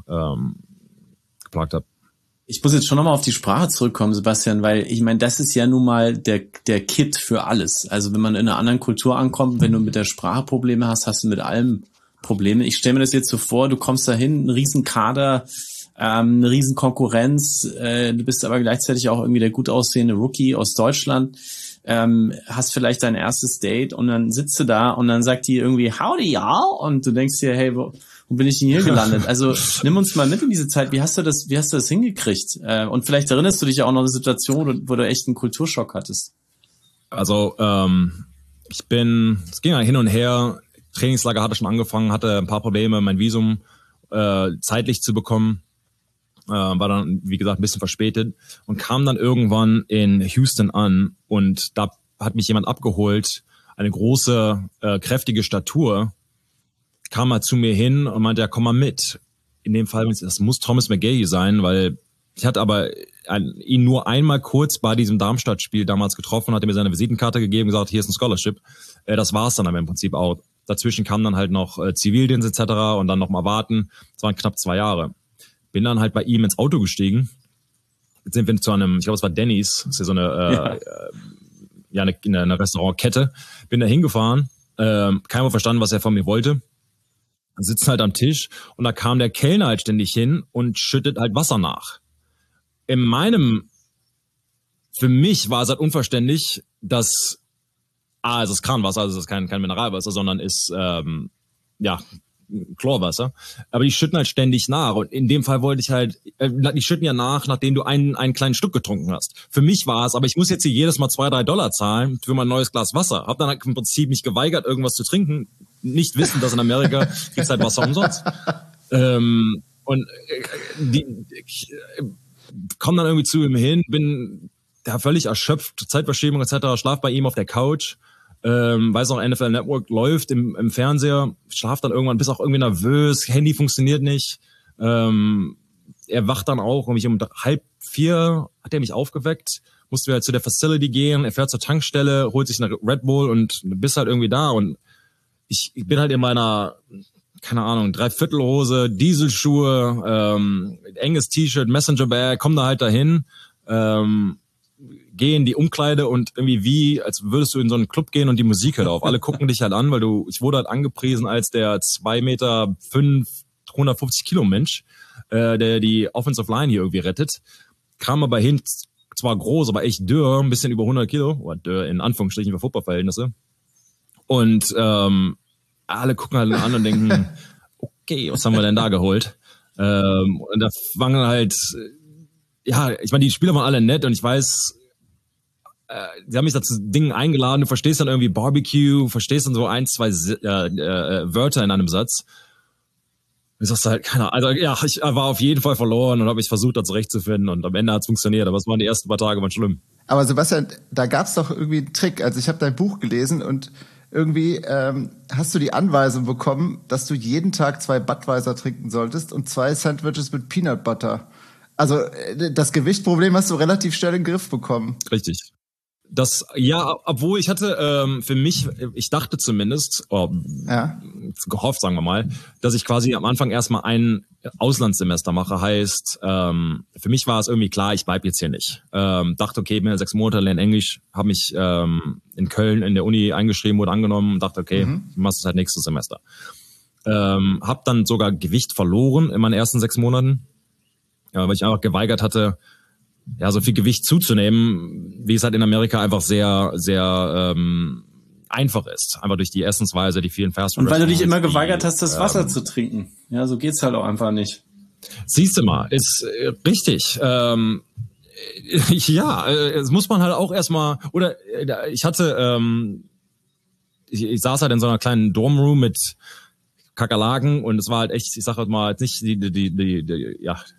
rumgeplagt habe. Ich muss jetzt schon nochmal auf die Sprache zurückkommen, Sebastian, weil ich meine, das ist ja nun mal der Kit für alles. Also wenn man in einer anderen Kultur ankommt, wenn du mit der Sprache Probleme hast, hast du mit allem Probleme. Ich stelle mir das jetzt so vor, du kommst dahin, ein Riesenkader, eine Riesenkonkurrenz, du bist aber gleichzeitig auch irgendwie der gut aussehende Rookie aus Deutschland, hast vielleicht dein erstes Date und dann sitzt du da und dann sagt die irgendwie Howdy y'all und du denkst dir, hey, wo bin ich denn hier gelandet? Also nimm uns mal mit in diese Zeit. Wie hast du das hingekriegt? Und vielleicht erinnerst du dich ja auch noch an eine Situation, wo du echt einen Kulturschock hattest. Also es ging ja hin und her. Trainingslager hatte schon angefangen, hatte ein paar Probleme, mein Visum zeitlich zu bekommen. War dann, wie gesagt, ein bisschen verspätet und kam dann irgendwann in Houston an und da hat mich jemand abgeholt, eine große, kräftige Statur, kam mal zu mir hin und meinte, ja, komm mal mit. In dem Fall, das muss Thomas McGahey sein, weil ich hatte aber ihn nur einmal kurz bei diesem Darmstadt-Spiel damals getroffen, hat mir seine Visitenkarte gegeben, gesagt, hier ist ein Scholarship. Das war's dann aber im Prinzip auch. Dazwischen kam dann halt noch Zivildienst etc. und dann noch mal warten. Das waren knapp 2 Jahre. Bin dann halt bei ihm ins Auto gestiegen. Jetzt sind wir zu einem, ich glaube, es war Denny's, das ist ja so eine eine Restaurantkette. Bin da hingefahren, keiner verstanden, was er von mir wollte. Sitzen halt am Tisch und da kam der Kellner halt ständig hin und schüttet halt Wasser nach. Für mich war es halt unverständlich, dass es ist Kranwasser, also es ist kein Mineralwasser, sondern ist Chlorwasser. Aber die schütten halt ständig nach. Und in dem Fall wollte ich halt, die schütten ja nach, nachdem du einen kleinen Stück getrunken hast. Für mich war es, aber ich muss jetzt hier jedes Mal $2-3 zahlen für mein neues Glas Wasser. Hab dann halt im Prinzip mich geweigert, irgendwas zu trinken. Nicht wissen, dass in Amerika gibt's halt Wasser umsonst. Ich komme dann irgendwie zu ihm hin, bin völlig erschöpft, Zeitverschiebung etc., schlaf bei ihm auf der Couch. Weiß auch, NFL Network läuft im Fernseher, schlaf dann irgendwann, bist auch irgendwie nervös, Handy funktioniert nicht. Er wacht dann auch, um 3:30 hat er mich aufgeweckt, mussten wir halt zu der Facility gehen, er fährt zur Tankstelle, holt sich eine Red Bull und bist halt irgendwie da und ich bin halt in meiner, keine Ahnung, Dreiviertelhose, Dieselschuhe, enges T-Shirt, Messenger-Bag, komm da halt dahin, geh in die Umkleide und irgendwie als würdest du in so einen Club gehen und die Musik hört auf. Alle gucken dich halt an, weil ich wurde halt angepriesen als der 2,5 Meter, 150 Kilo Mensch, der die Offensive Line hier irgendwie rettet. Kam aber hin, zwar groß, aber echt dürr, ein bisschen über 100 Kilo, oder dürr in Anführungsstrichen für Footballverhältnisse. Und alle gucken halt an und denken, okay, was haben wir denn da geholt? Und da fangen halt, ich meine, die Spieler waren alle nett und ich weiß, sie haben mich dazu Dingen eingeladen, du verstehst dann irgendwie Barbecue, verstehst dann so 1-2 Wörter in einem Satz. Und ich sagst halt, keine Ahnung, also ich war auf jeden Fall verloren und habe mich versucht, da zurechtzufinden und am Ende hat es funktioniert, aber es waren die ersten paar Tage waren schlimm. Aber Sebastian, da gab's doch irgendwie einen Trick, also ich habe dein Buch gelesen und irgendwie hast du die Anweisung bekommen, dass du jeden Tag 2 Budweiser trinken solltest und 2 Sandwiches mit Peanut Butter. Also das Gewichtproblem hast du relativ schnell in den Griff bekommen. Richtig. Obwohl ich hatte für mich, ich dachte zumindest, gehofft, sagen wir mal, dass ich quasi am Anfang erstmal ein Auslandssemester mache. Heißt, für mich war es irgendwie klar, ich bleib jetzt hier nicht. Dachte, okay, bin ja 6 Monate, lerne Englisch, habe mich in Köln in der Uni eingeschrieben, wurde angenommen und dachte, okay, ich mache es halt nächstes Semester. Hab dann sogar Gewicht verloren in meinen ersten 6 Monaten, weil ich einfach geweigert hatte, so viel Gewicht zuzunehmen, wie es halt in Amerika einfach sehr, sehr einfach ist. Einfach durch die Essensweise, die vielen Fast Food. Und weil du dich immer geweigert hast, das Wasser zu trinken. Ja, so geht's halt auch einfach nicht. Siehst du mal, ist richtig. Es muss man halt auch erstmal, oder ich hatte, ich saß halt in so einer kleinen Dormroom mit Kakerlaken und es war halt echt, ich sag halt mal, nicht die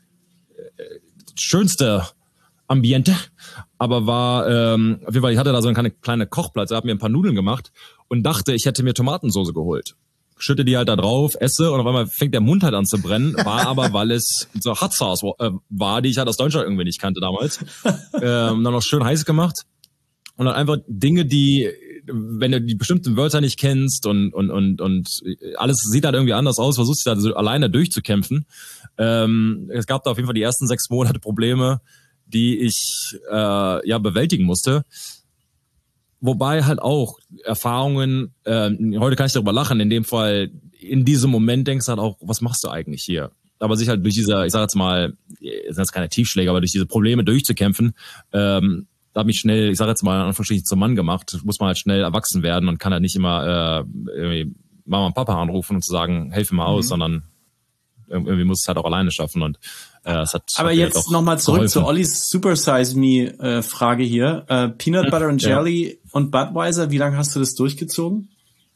schönste Ambiente, aber war, auf jeden Fall, ich hatte da so eine kleine Kochplatte, habe mir ein paar Nudeln gemacht und dachte, ich hätte mir Tomatensauce geholt. Schütte die halt da drauf, esse und auf einmal fängt der Mund halt an zu brennen, war aber, weil es so Hot Sauce war, die ich halt aus Deutschland irgendwie nicht kannte damals. Dann noch schön heiß gemacht und dann einfach Dinge, die, wenn du die bestimmten Wörter nicht kennst und alles sieht halt irgendwie anders aus, versuchst dich da so alleine durchzukämpfen. Es gab da auf jeden Fall die ersten 6 Monate Probleme, die ich bewältigen musste. Wobei halt auch Erfahrungen, heute kann ich darüber lachen, in dem Fall, in diesem Moment denkst du halt auch, was machst du eigentlich hier? Aber sich halt durch diese, ich sag jetzt mal, sind jetzt keine Tiefschläge, aber durch diese Probleme durchzukämpfen, da hat mich schnell, ich sag jetzt mal, in Anführungsstrichen zum Mann gemacht, muss man halt schnell erwachsen werden und kann halt nicht immer irgendwie Mama und Papa anrufen und zu sagen, helf mir mal aus, sondern irgendwie muss es halt auch alleine schaffen und es hat. Aber jetzt nochmal zurück zu Ollis Super Size Me Frage hier. Peanut Butter and Jelly und Budweiser, wie lange hast du das durchgezogen?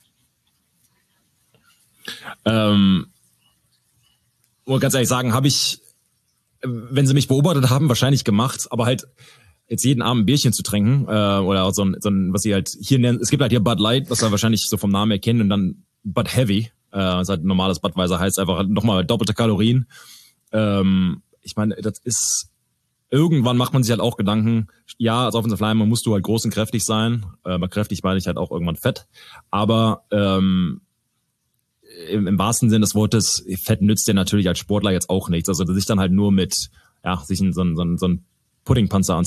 Muss ganz ehrlich sagen, habe ich, wenn sie mich beobachtet haben, wahrscheinlich gemacht, aber halt jetzt jeden Abend ein Bierchen zu trinken oder so ein, was sie halt hier nennen, es gibt halt hier Bud Light, was wir wahrscheinlich so vom Namen erkennen und dann Bud Heavy, ist halt normales Budweiser, heißt einfach nochmal doppelte Kalorien. Ich meine, das ist, irgendwann macht man sich halt auch Gedanken, ja, als Offensive Lineman musst du halt groß und kräftig sein, bei kräftig meine ich halt auch irgendwann fett, aber im wahrsten Sinne des Wortes, Fett nützt dir natürlich als Sportler jetzt auch nichts, also sich dann halt nur mit, sich so ein Puddingpanzer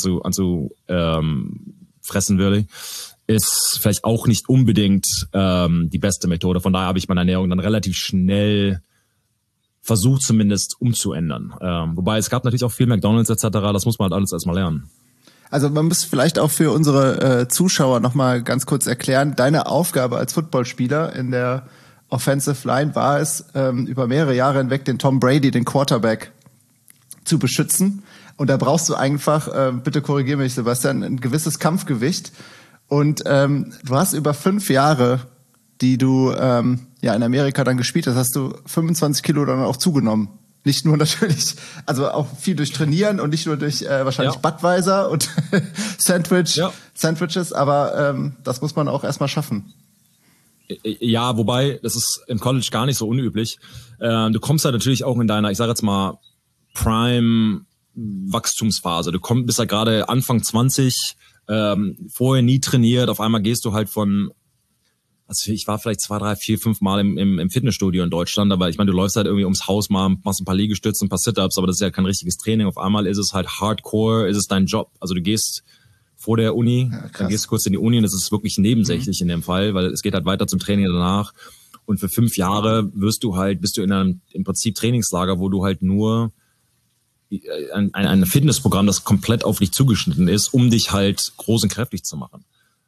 fressen würde, ist vielleicht auch nicht unbedingt die beste Methode. Von daher habe ich meine Ernährung dann relativ schnell versucht zumindest umzuändern. Wobei es gab natürlich auch viel McDonald's etc., das muss man halt alles erstmal lernen. Also man muss vielleicht auch für unsere Zuschauer nochmal ganz kurz erklären, deine Aufgabe als Footballspieler in der Offensive Line war es, über mehrere Jahre hinweg den Tom Brady, den Quarterback, zu beschützen. Und da brauchst du einfach, bitte korrigiere mich Sebastian, ein gewisses Kampfgewicht. Und du hast über 5 Jahre, die du in Amerika dann gespielt hast, hast du 25 Kilo dann auch zugenommen. Nicht nur natürlich, also auch viel durch Trainieren und nicht nur durch wahrscheinlich Budweiser und Sandwiches, aber das muss man auch erstmal schaffen. Ja, wobei, das ist im College gar nicht so unüblich. Du kommst halt natürlich auch in deiner, ich sage jetzt mal, Prime-Wachstumsphase. Du bist ja gerade Anfang 20, vorher nie trainiert, auf einmal gehst du halt von, also ich war vielleicht 2, 3, 4, 5 Mal im Fitnessstudio in Deutschland, aber ich meine, du läufst halt irgendwie ums Haus mal, machst ein paar Liegestütze, ein paar Sit-Ups, aber das ist ja kein richtiges Training. Auf einmal ist es halt Hardcore, ist es dein Du gehst vor der Uni, dann gehst du kurz in die Uni und das ist wirklich nebensächlich in dem Fall, weil es geht halt weiter zum Training danach. Und für 5 Jahre bist du in einem im Prinzip Trainingslager, wo du halt nur ein Fitnessprogramm, das komplett auf dich zugeschnitten ist, um dich halt groß und kräftig zu machen.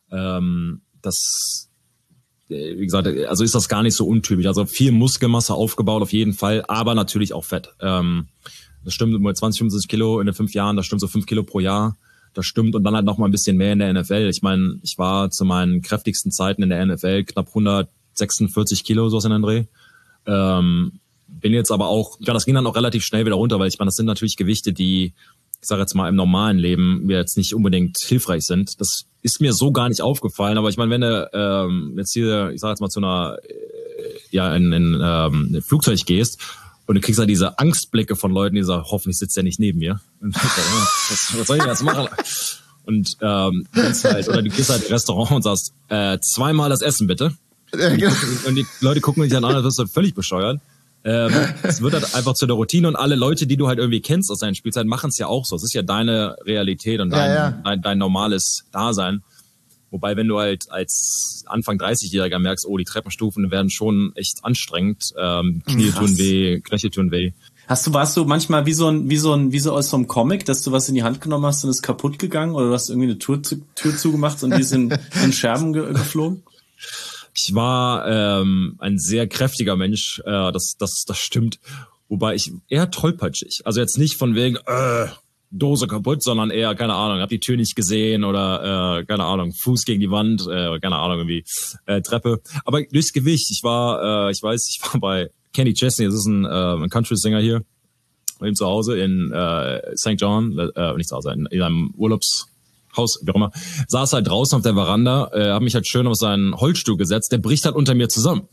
Das, wie gesagt, also ist das gar nicht so untypisch. Also viel Muskelmasse aufgebaut auf jeden Fall, aber natürlich auch Fett. Das stimmt mit 20, 25 Kilo in den 5 Jahren, das stimmt so 5 Kilo pro Jahr. Das stimmt und dann halt noch mal ein bisschen mehr in der NFL. Ich meine, ich war zu meinen kräftigsten Zeiten in der NFL knapp 146 Kilo, sowas in den Dreh. Bin jetzt aber auch, das ging dann auch relativ schnell wieder runter, weil ich meine, das sind natürlich Gewichte, die, ich sage jetzt mal, im normalen Leben mir jetzt nicht unbedingt hilfreich sind. Das ist mir so gar nicht aufgefallen, aber ich meine, wenn du jetzt hier, ich sage jetzt mal, zu einer, in ein Flugzeug gehst und du kriegst halt diese Angstblicke von Leuten, die sagen, hoffentlich sitzt der nicht neben mir. Und was soll ich jetzt machen? Und Und halt, oder du gehst halt ins Restaurant und sagst, zweimal das Essen bitte. Und die Leute gucken dich dann an, als wirst du völlig bescheuert. Es wird halt einfach zu der Routine und alle Leute, die du halt irgendwie kennst aus deinen Spielzeiten, machen es ja auch so. Es ist ja deine Realität und dein normales Dasein. Wobei, wenn du halt als Anfang 30-Jähriger merkst, oh, die Treppenstufen werden schon echt anstrengend, Knie tun weh, Knöchel tun weh. Warst du manchmal wie so aus so einem Comic, dass du was in die Hand genommen hast und ist kaputt gegangen oder du hast irgendwie eine Tür zugemacht und die ist in Scherben geflogen? Ich war ein sehr kräftiger Mensch, das stimmt. Wobei ich eher tollpatschig. Also jetzt nicht von wegen Dose kaputt, sondern eher, keine Ahnung, hab die Tür nicht gesehen oder keine Ahnung, Fuß gegen die Wand, keine Ahnung, irgendwie Treppe. Aber durchs Gewicht, ich war bei Kenny Chesney, das ist ein Country-Singer hier, bei ihm zu Hause in St. John, nicht zu Hause, in einem Urlaubshaus, wie auch immer, saß halt draußen auf der Veranda, hab mich halt schön auf seinen Holzstuhl gesetzt, der bricht halt unter mir zusammen.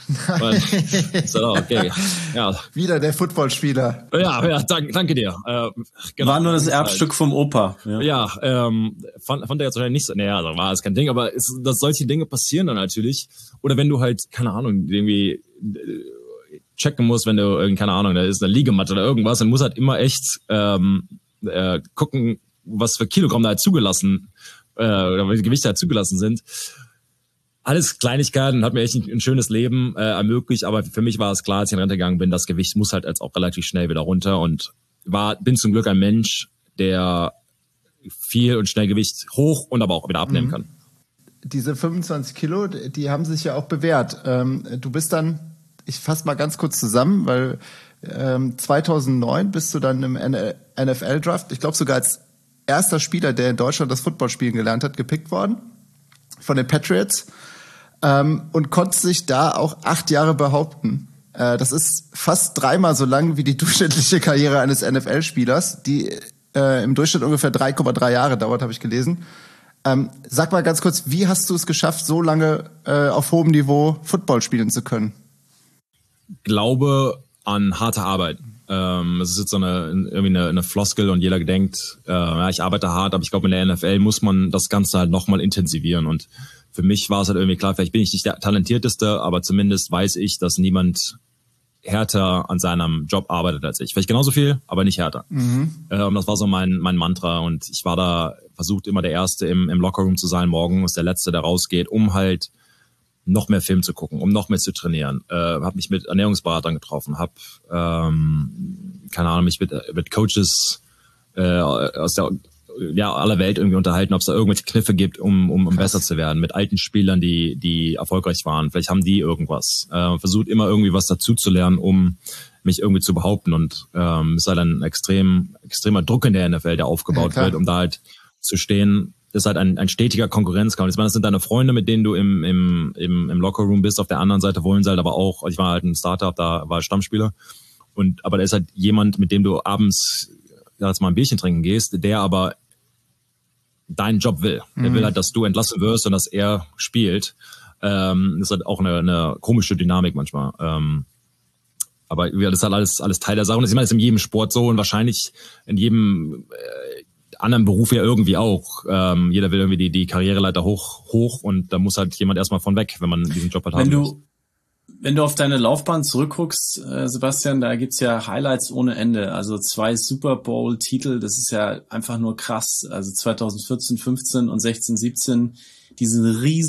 Okay. Ja. Wieder der Footballspieler. Ja, danke dir. Genau. War nur das Erbstück vom Opa. Ja, fand der jetzt wahrscheinlich nicht so, naja, da war es kein Ding, aber dass solche Dinge passieren dann natürlich. Oder wenn du halt, keine Ahnung, irgendwie checken musst, wenn du, keine Ahnung, da ist eine Liegematte oder irgendwas, dann muss halt immer echt gucken, was für Kilogramm da halt zugelassen oder welche Gewichte halt zugelassen sind. Alles Kleinigkeiten, hat mir echt ein schönes Leben ermöglicht, aber für mich war es klar, als ich in Rente gegangen bin, das Gewicht muss halt jetzt auch relativ schnell wieder runter und bin zum Glück ein Mensch, der viel und schnell Gewicht hoch und aber auch wieder abnehmen kann. Diese 25 Kilo, die haben sich ja auch bewährt. Du bist dann, ich fasse mal ganz kurz zusammen, weil 2009 bist du dann im NFL-Draft, ich glaube sogar als erster Spieler, der in Deutschland das Footballspielen gelernt hat, gepickt worden von den Patriots. Und konnte sich da auch 8 Jahre behaupten. Das ist fast 3-mal so lang wie die durchschnittliche Karriere eines NFL-Spielers, die im Durchschnitt ungefähr 3,3 Jahre dauert, habe ich gelesen. Sag mal ganz kurz, wie hast du es geschafft, so lange auf hohem Niveau Football spielen zu können? Glaube an harte Arbeit. Es ist jetzt so eine Floskel und jeder denkt, ich arbeite hart, aber ich glaube, in der NFL muss man das Ganze halt nochmal intensivieren und für mich war es halt irgendwie klar, vielleicht bin ich nicht der Talentierteste, aber zumindest weiß ich, dass niemand härter an seinem Job arbeitet als ich. Vielleicht genauso viel, aber nicht härter. Das war so mein Mantra und ich war da versucht, immer der Erste im Lockerroom zu sein, morgens der Letzte, der rausgeht, um halt noch mehr Film zu gucken, um noch mehr zu trainieren. Habe mich mit Ernährungsberatern getroffen, habe keine Ahnung, mich mit Coaches aus der aller Welt irgendwie unterhalten, ob es da irgendwelche Kniffe gibt, um besser zu werden. Mit alten Spielern, die erfolgreich waren. Vielleicht haben die irgendwas. Versucht immer irgendwie was dazu zu lernen, um mich irgendwie zu behaupten. Und ist halt ein extremer Druck in der NFL, der aufgebaut wird, um da halt zu stehen. Das ist halt ein stetiger Konkurrenzkampf. Ich meine, das sind deine Freunde, mit denen du im Lockerroom bist. Auf der anderen Seite wollen sie halt aber auch, ich war halt ein Startup, da war ich Stammspieler. Aber da ist halt jemand, mit dem du abends jetzt mal ein Bierchen trinken gehst, der aber deinen Job will. Der will halt, dass du entlassen wirst und dass er spielt. Das ist halt auch eine komische Dynamik manchmal. Aber das ist halt alles Teil der Sache. Und ich meine, das ist in jedem Sport so und wahrscheinlich in jedem anderen Beruf ja irgendwie auch. Jeder will irgendwie die Karriereleiter hoch und da muss halt jemand erstmal von weg, wenn man diesen Job halt haben muss. Wenn du auf deine Laufbahn zurückguckst, Sebastian, da gibt's ja Highlights ohne Ende. Also 2 Super Bowl-Titel, das ist ja einfach nur krass. Also 2014, 15 und 16, 17 diesen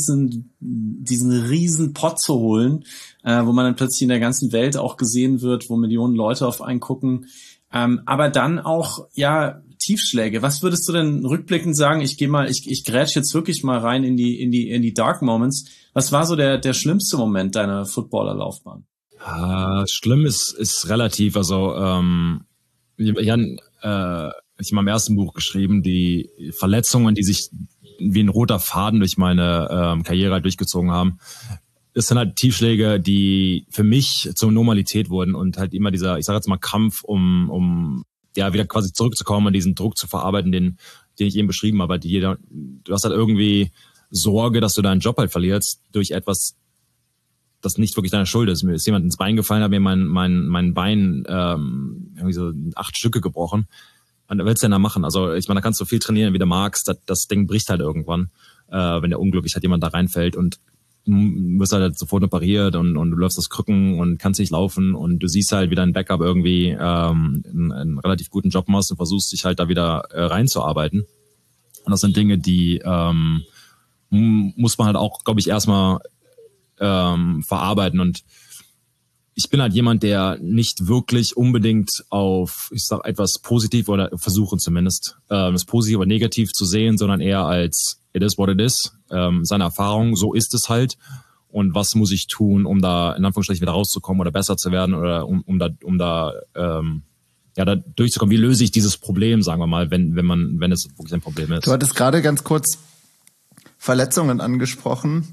riesen Pot zu holen, wo man dann plötzlich in der ganzen Welt auch gesehen wird, wo Millionen Leute auf einen gucken. Aber dann auch, Tiefschläge. Was würdest du denn rückblickend sagen? Ich grätsch jetzt wirklich mal rein in die Dark Moments. Was war so der schlimmste Moment deiner Footballerlaufbahn? Schlimm ist relativ. Also Jan, ich in meinem ersten Buch geschrieben, die Verletzungen, die sich wie ein roter Faden durch meine Karriere halt durchgezogen haben. Das sind halt Tiefschläge, die für mich zur Normalität wurden und halt immer dieser, ich sage jetzt mal, Kampf um wieder quasi zurückzukommen und diesen Druck zu verarbeiten, den ich eben beschrieben habe. Du hast halt irgendwie Sorge, dass du deinen Job halt verlierst durch etwas, das nicht wirklich deine Schuld ist. Mir ist jemand ins Bein gefallen, hat mir mein Bein irgendwie so 8 Stücke gebrochen. willst du denn da machen? Also ich meine, da kannst du viel trainieren, wie du magst. Das Ding bricht halt irgendwann, wenn der unglücklich halt jemand da reinfällt und du wirst halt sofort operiert und du läufst aus Krücken und kannst nicht laufen und du siehst halt, wie dein Backup irgendwie einen relativ guten Job machst und versuchst dich halt da wieder reinzuarbeiten. Und das sind Dinge, die muss man halt auch, glaube ich, erstmal verarbeiten. Und ich bin halt jemand, der nicht wirklich unbedingt auf, ich sag, etwas positiv oder versuchen zumindest, das positiv oder negativ zu sehen, sondern eher als it is what it is, seine Erfahrung, so ist es halt. Und was muss ich tun, um da in Anführungsstrichen wieder rauszukommen oder besser zu werden oder um da durchzukommen? Wie löse ich dieses Problem, sagen wir mal, wenn es wirklich ein Problem ist? Du hattest gerade ganz kurz Verletzungen angesprochen.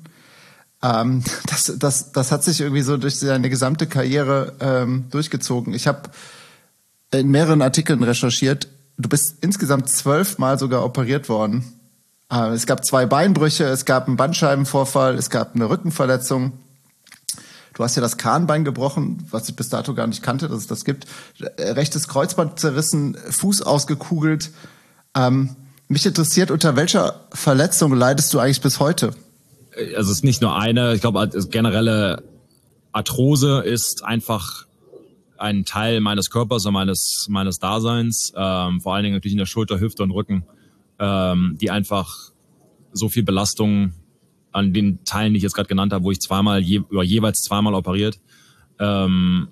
Das hat sich irgendwie so durch seine gesamte Karriere durchgezogen. Ich habe in mehreren Artikeln recherchiert. Du bist insgesamt 12 Mal sogar operiert worden. Es gab 2 Beinbrüche, es gab einen Bandscheibenvorfall, es gab eine Rückenverletzung. Du hast ja das Kahnbein gebrochen, was ich bis dato gar nicht kannte, dass es das gibt. Rechtes Kreuzband zerrissen, Fuß ausgekugelt. Mich interessiert, unter welcher Verletzung leidest du eigentlich bis heute? Also es ist nicht nur eine. Ich glaube, generelle Arthrose ist einfach ein Teil meines Körpers und meines Daseins. Vor allen Dingen natürlich in der Schulter, Hüfte und Rücken, die einfach so viel Belastung an den Teilen, die ich jetzt gerade genannt habe, wo ich jeweils zweimal operiert, das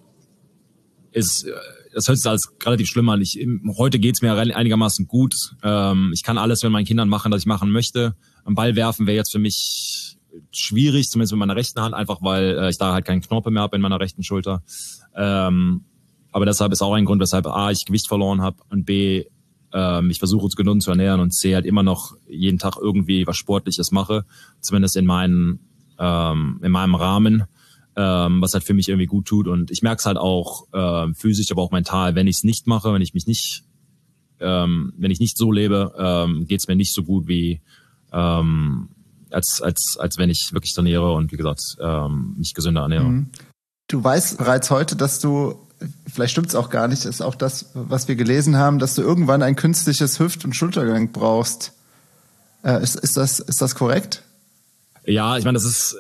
hört sich alles relativ schlimm an. Heute geht's mir einigermaßen gut. Ich kann alles mit meinen Kindern machen, das ich machen möchte. Am Ball werfen wäre jetzt für mich schwierig, zumindest mit meiner rechten Hand, einfach weil ich da halt keinen Knorpel mehr habe in meiner rechten Schulter. Aber deshalb ist auch ein Grund, weshalb A, ich Gewicht verloren habe und B, ich versuche uns gesund zu ernähren und C, halt immer noch jeden Tag irgendwie was Sportliches mache, zumindest in meinem Rahmen, was halt für mich irgendwie gut tut. Und ich merke es halt auch physisch, aber auch mental, wenn ich es nicht mache, wenn ich nicht so lebe, geht es mir nicht so gut wie als wenn ich wirklich trainiere und wie gesagt mich gesünder ernähre. Du weißt bereits heute, dass du, vielleicht stimmt es auch gar nicht, ist auch das, was wir gelesen haben, dass du irgendwann ein künstliches Hüft- und Schultergelenk brauchst. Ist das korrekt? Ja, ich meine, das ist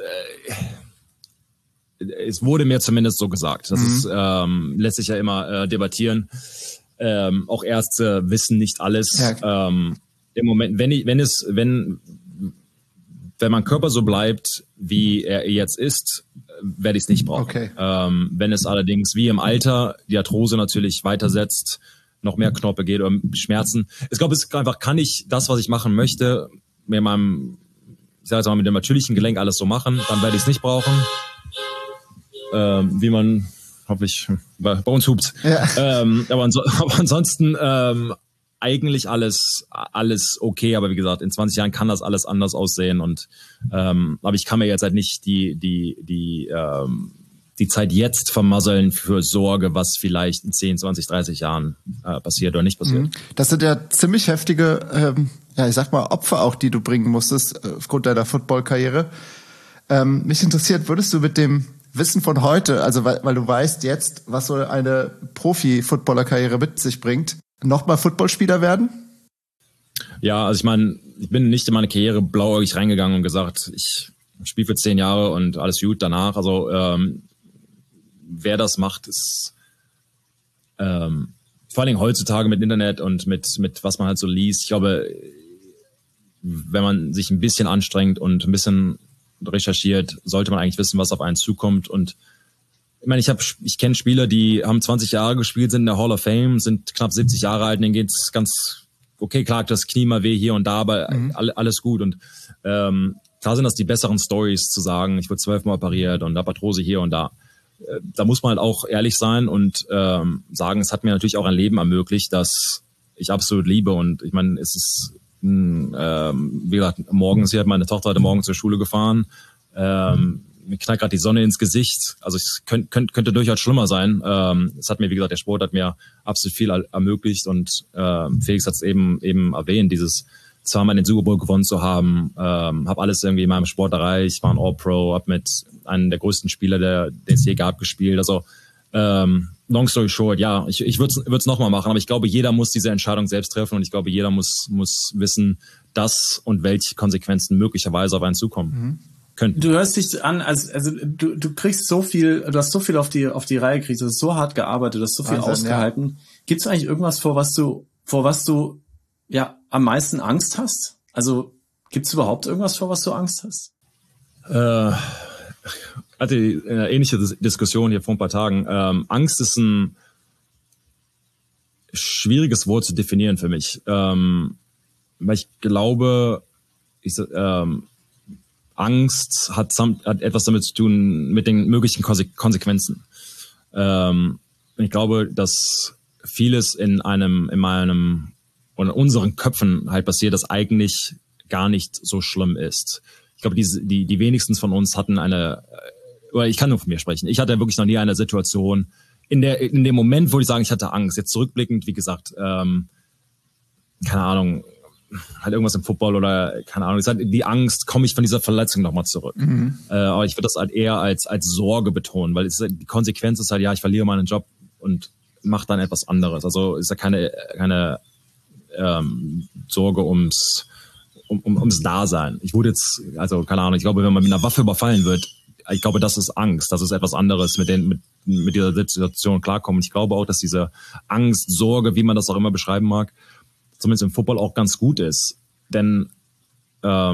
es wurde mir zumindest so gesagt. Das ist lässt sich ja immer debattieren. Auch Ärzte wissen nicht alles. Ja. Im Moment, wenn mein Körper so bleibt, wie er jetzt ist, werde ich es nicht brauchen. Okay. Wenn es allerdings wie im Alter die Arthrose natürlich weitersetzt, noch mehr Knorpel geht oder Schmerzen. Ich glaube, es ist einfach, kann ich das, was ich machen möchte, mit dem natürlichen Gelenk alles so machen, dann werde ich es nicht brauchen. Wie man, hoffe ich, bei uns hupt. Ja. Aber ansonsten eigentlich alles okay, aber wie gesagt, in 20 Jahren kann das alles anders aussehen und aber ich kann mir jetzt halt nicht die Zeit jetzt vermasseln für Sorge, was vielleicht in 10, 20, 30 Jahren passiert oder nicht passiert. Das sind ja ziemlich heftige, ich sag mal, Opfer auch, die du bringen musstest aufgrund deiner Football-Karriere. Mich interessiert, würdest du mit dem Wissen von heute, also weil du weißt jetzt, was so eine Profi-Footballer-Karriere mit sich bringt, nochmal Footballspieler werden? Ja, also ich meine, ich bin nicht in meine Karriere blauäugig reingegangen und gesagt, ich spiele für 10 Jahre und alles gut danach. Also wer das macht, ist vor allen Dingen heutzutage mit Internet und mit was man halt so liest. Ich glaube, wenn man sich ein bisschen anstrengt und ein bisschen recherchiert, sollte man eigentlich wissen, was auf einen zukommt. Und ich meine, ich kenne Spieler, die haben 20 Jahre gespielt, sind in der Hall of Fame, sind knapp 70 Jahre alt, denen geht's ganz okay, klar, das Knie mal weh hier und da, aber alles gut. Und klar sind das die besseren Stories zu sagen, ich wurde 12 Mal operiert und habe Arthrose hier und da. Da muss man halt auch ehrlich sein und sagen, es hat mir natürlich auch ein Leben ermöglicht, das ich absolut liebe. Und ich meine, es ist, wie gesagt, morgens hier hat meine Tochter heute Morgen zur Schule gefahren. Mir knallt gerade die Sonne ins Gesicht. Also es könnte durchaus schlimmer sein. Es hat mir, wie gesagt, der Sport hat mir absolut viel ermöglicht und Felix hat es eben erwähnt, dieses zweimal den Super Bowl gewonnen zu haben, habe alles irgendwie in meinem Sport erreicht, war ein All-Pro, habe mit einem der größten Spieler, der es je gab, gespielt. Also Long story short, ja, ich würde es nochmal machen, aber ich glaube, jeder muss diese Entscheidung selbst treffen und ich glaube, jeder muss wissen, dass und welche Konsequenzen möglicherweise auf einen zukommen könnten. Du hörst dich an, also du kriegst so viel, du hast so viel auf die Reihe gekriegt, du hast so hart gearbeitet, du hast so viel ausgehalten. Ja. Gibt es eigentlich irgendwas, vor was du ja am meisten Angst hast? Also gibt es überhaupt irgendwas, vor was du Angst hast? Hatte eine ähnliche Diskussion hier vor ein paar Tagen. Angst ist ein schwieriges Wort zu definieren für mich. Weil ich glaube, Angst hat etwas damit zu tun mit den möglichen Konsequenzen. Ich glaube, dass vieles in meinem oder in unseren Köpfen halt passiert, das eigentlich gar nicht so schlimm ist. Ich glaube, die wenigsten von uns hatten oder ich kann nur von mir sprechen. Ich hatte wirklich noch nie eine Situation, in dem Moment, wo ich sagen, ich hatte Angst. Jetzt zurückblickend, wie gesagt, keine Ahnung, halt irgendwas im Football oder keine Ahnung. Die Angst, komme ich von dieser Verletzung nochmal zurück. Aber ich würde das halt eher als Sorge betonen, weil die Konsequenz ist halt, ja, ich verliere meinen Job und mache dann etwas anderes. Also ist ja keine Sorge ums Dasein. Ich wurde jetzt, also keine Ahnung, ich glaube, wenn man mit einer Waffe überfallen wird, ich glaube, das ist Angst, das ist etwas anderes, mit dieser Situation klarkommen. Ich glaube auch, dass diese Angst, Sorge, wie man das auch immer beschreiben mag, zumindest im Football auch ganz gut ist. Denn das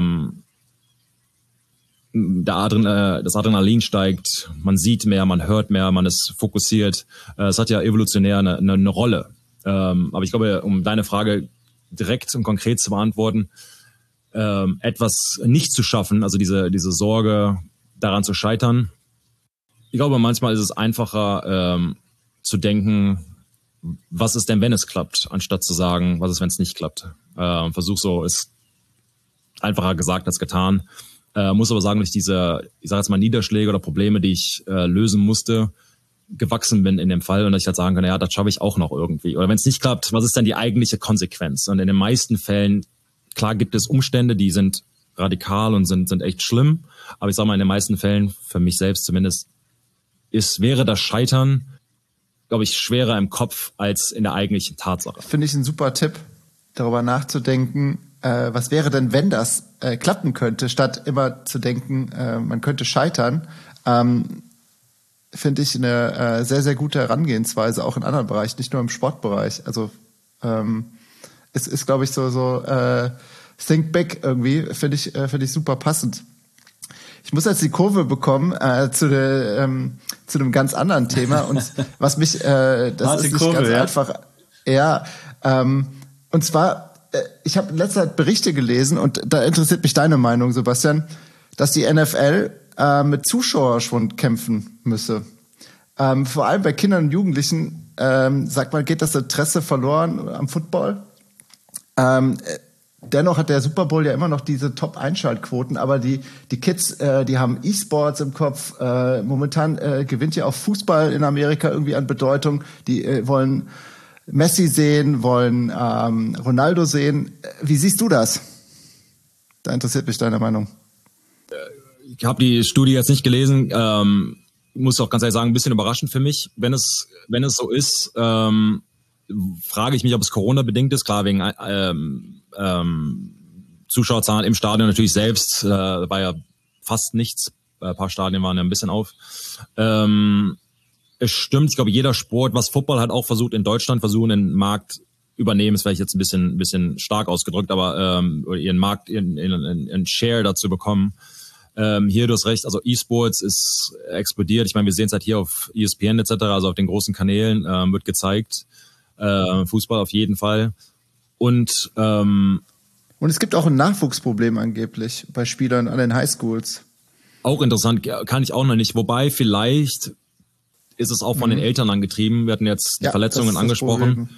Adrenalin steigt, man sieht mehr, man hört mehr, man ist fokussiert. Es hat ja evolutionär eine Rolle. Aber ich glaube, um deine Frage direkt und konkret zu beantworten, etwas nicht zu schaffen, also diese Sorge, daran zu scheitern. Ich glaube, manchmal ist es einfacher zu denken, was ist denn, wenn es klappt, anstatt zu sagen, was ist, wenn es nicht klappt. Versuch so, ist einfacher gesagt als getan. Muss aber sagen, durch diese, ich sage jetzt mal, Niederschläge oder Probleme, die ich lösen musste, gewachsen bin in dem Fall und dass ich halt sagen kann, ja, das schaffe ich auch noch irgendwie. Oder wenn es nicht klappt, was ist denn die eigentliche Konsequenz? Und in den meisten Fällen, klar gibt es Umstände, die sind radikal und sind echt schlimm. Aber ich sage mal, in den meisten Fällen, für mich selbst zumindest, wäre das Scheitern, glaube ich, schwerer im Kopf als in der eigentlichen Tatsache. Finde ich einen super Tipp, darüber nachzudenken, was wäre denn, wenn das klappen könnte, statt immer zu denken, man könnte scheitern. Finde ich eine sehr, sehr gute Herangehensweise, auch in anderen Bereichen, nicht nur im Sportbereich. Also es ist, glaube ich, so Think Big irgendwie, finde ich super passend. Ich muss jetzt die Kurve bekommen zu einem ganz anderen Thema und was mich das ist nicht Kurve, ganz einfach. Ja, und zwar ich habe in letzter Zeit Berichte gelesen und da interessiert mich deine Meinung, Sebastian, dass die NFL mit Zuschauerschwund kämpfen müsse. Vor allem bei Kindern und Jugendlichen, sagt man, geht das Interesse verloren am Football. Dennoch hat der Super Bowl ja immer noch diese Top-Einschaltquoten, aber die Kids, die haben E-Sports im Kopf. Momentan gewinnt ja auch Fußball in Amerika irgendwie an Bedeutung. Die wollen Messi sehen, wollen Ronaldo sehen. Wie siehst du das? Da interessiert mich deine Meinung. Ich habe die Studie jetzt nicht gelesen. Muss auch ganz ehrlich sagen, ein bisschen überraschend für mich. Wenn es so ist, frage ich mich, ob es Corona-bedingt ist. Klar, wegen Zuschauerzahlen im Stadion natürlich selbst, war ja fast nichts. Ein paar Stadien waren ja ein bisschen auf. Es stimmt, ich glaube, jeder Sport, was Football hat auch versucht, in Deutschland den Markt übernehmen, ist vielleicht jetzt ein bisschen stark ausgedrückt, aber ihren Markt, ihren Share dazu bekommen. Hier, du hast recht, also E-Sports ist explodiert. Ich meine, wir sehen es halt hier auf ESPN etc., also auf den großen Kanälen, wird gezeigt. Fußball auf jeden Fall. Und es gibt auch ein Nachwuchsproblem angeblich bei Spielern an den Highschools. Auch interessant, kann ich auch noch nicht. Wobei vielleicht ist es auch von den Eltern angetrieben. Wir hatten jetzt die Verletzungen angesprochen.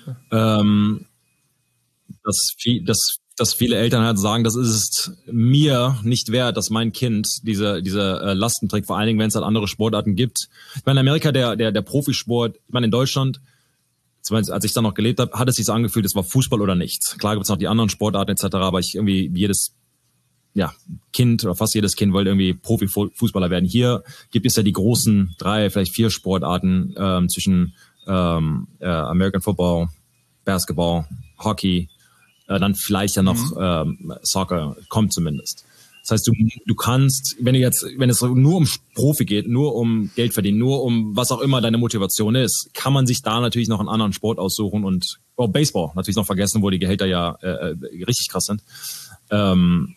Dass viele Eltern halt sagen, das ist mir nicht wert, dass mein Kind diese Lasten trägt, vor allen Dingen, wenn es halt andere Sportarten gibt. Ich meine, in Amerika, der Profisport, ich meine, in Deutschland, als ich da noch gelebt habe, hat es sich so angefühlt, es war Fußball oder nichts. Klar gibt es noch die anderen Sportarten etc., aber Kind oder fast jedes Kind wollte irgendwie Profifußballer werden. Hier gibt es ja die großen 3, vielleicht 4 Sportarten zwischen American Football, Basketball, Hockey, dann vielleicht ja noch Soccer, kommt zumindest. Das heißt, du kannst, wenn es nur um Profi geht, nur um Geld verdienen, nur um was auch immer deine Motivation ist, kann man sich da natürlich noch einen anderen Sport aussuchen und Baseball natürlich noch vergessen, wo die Gehälter ja richtig krass sind. Kann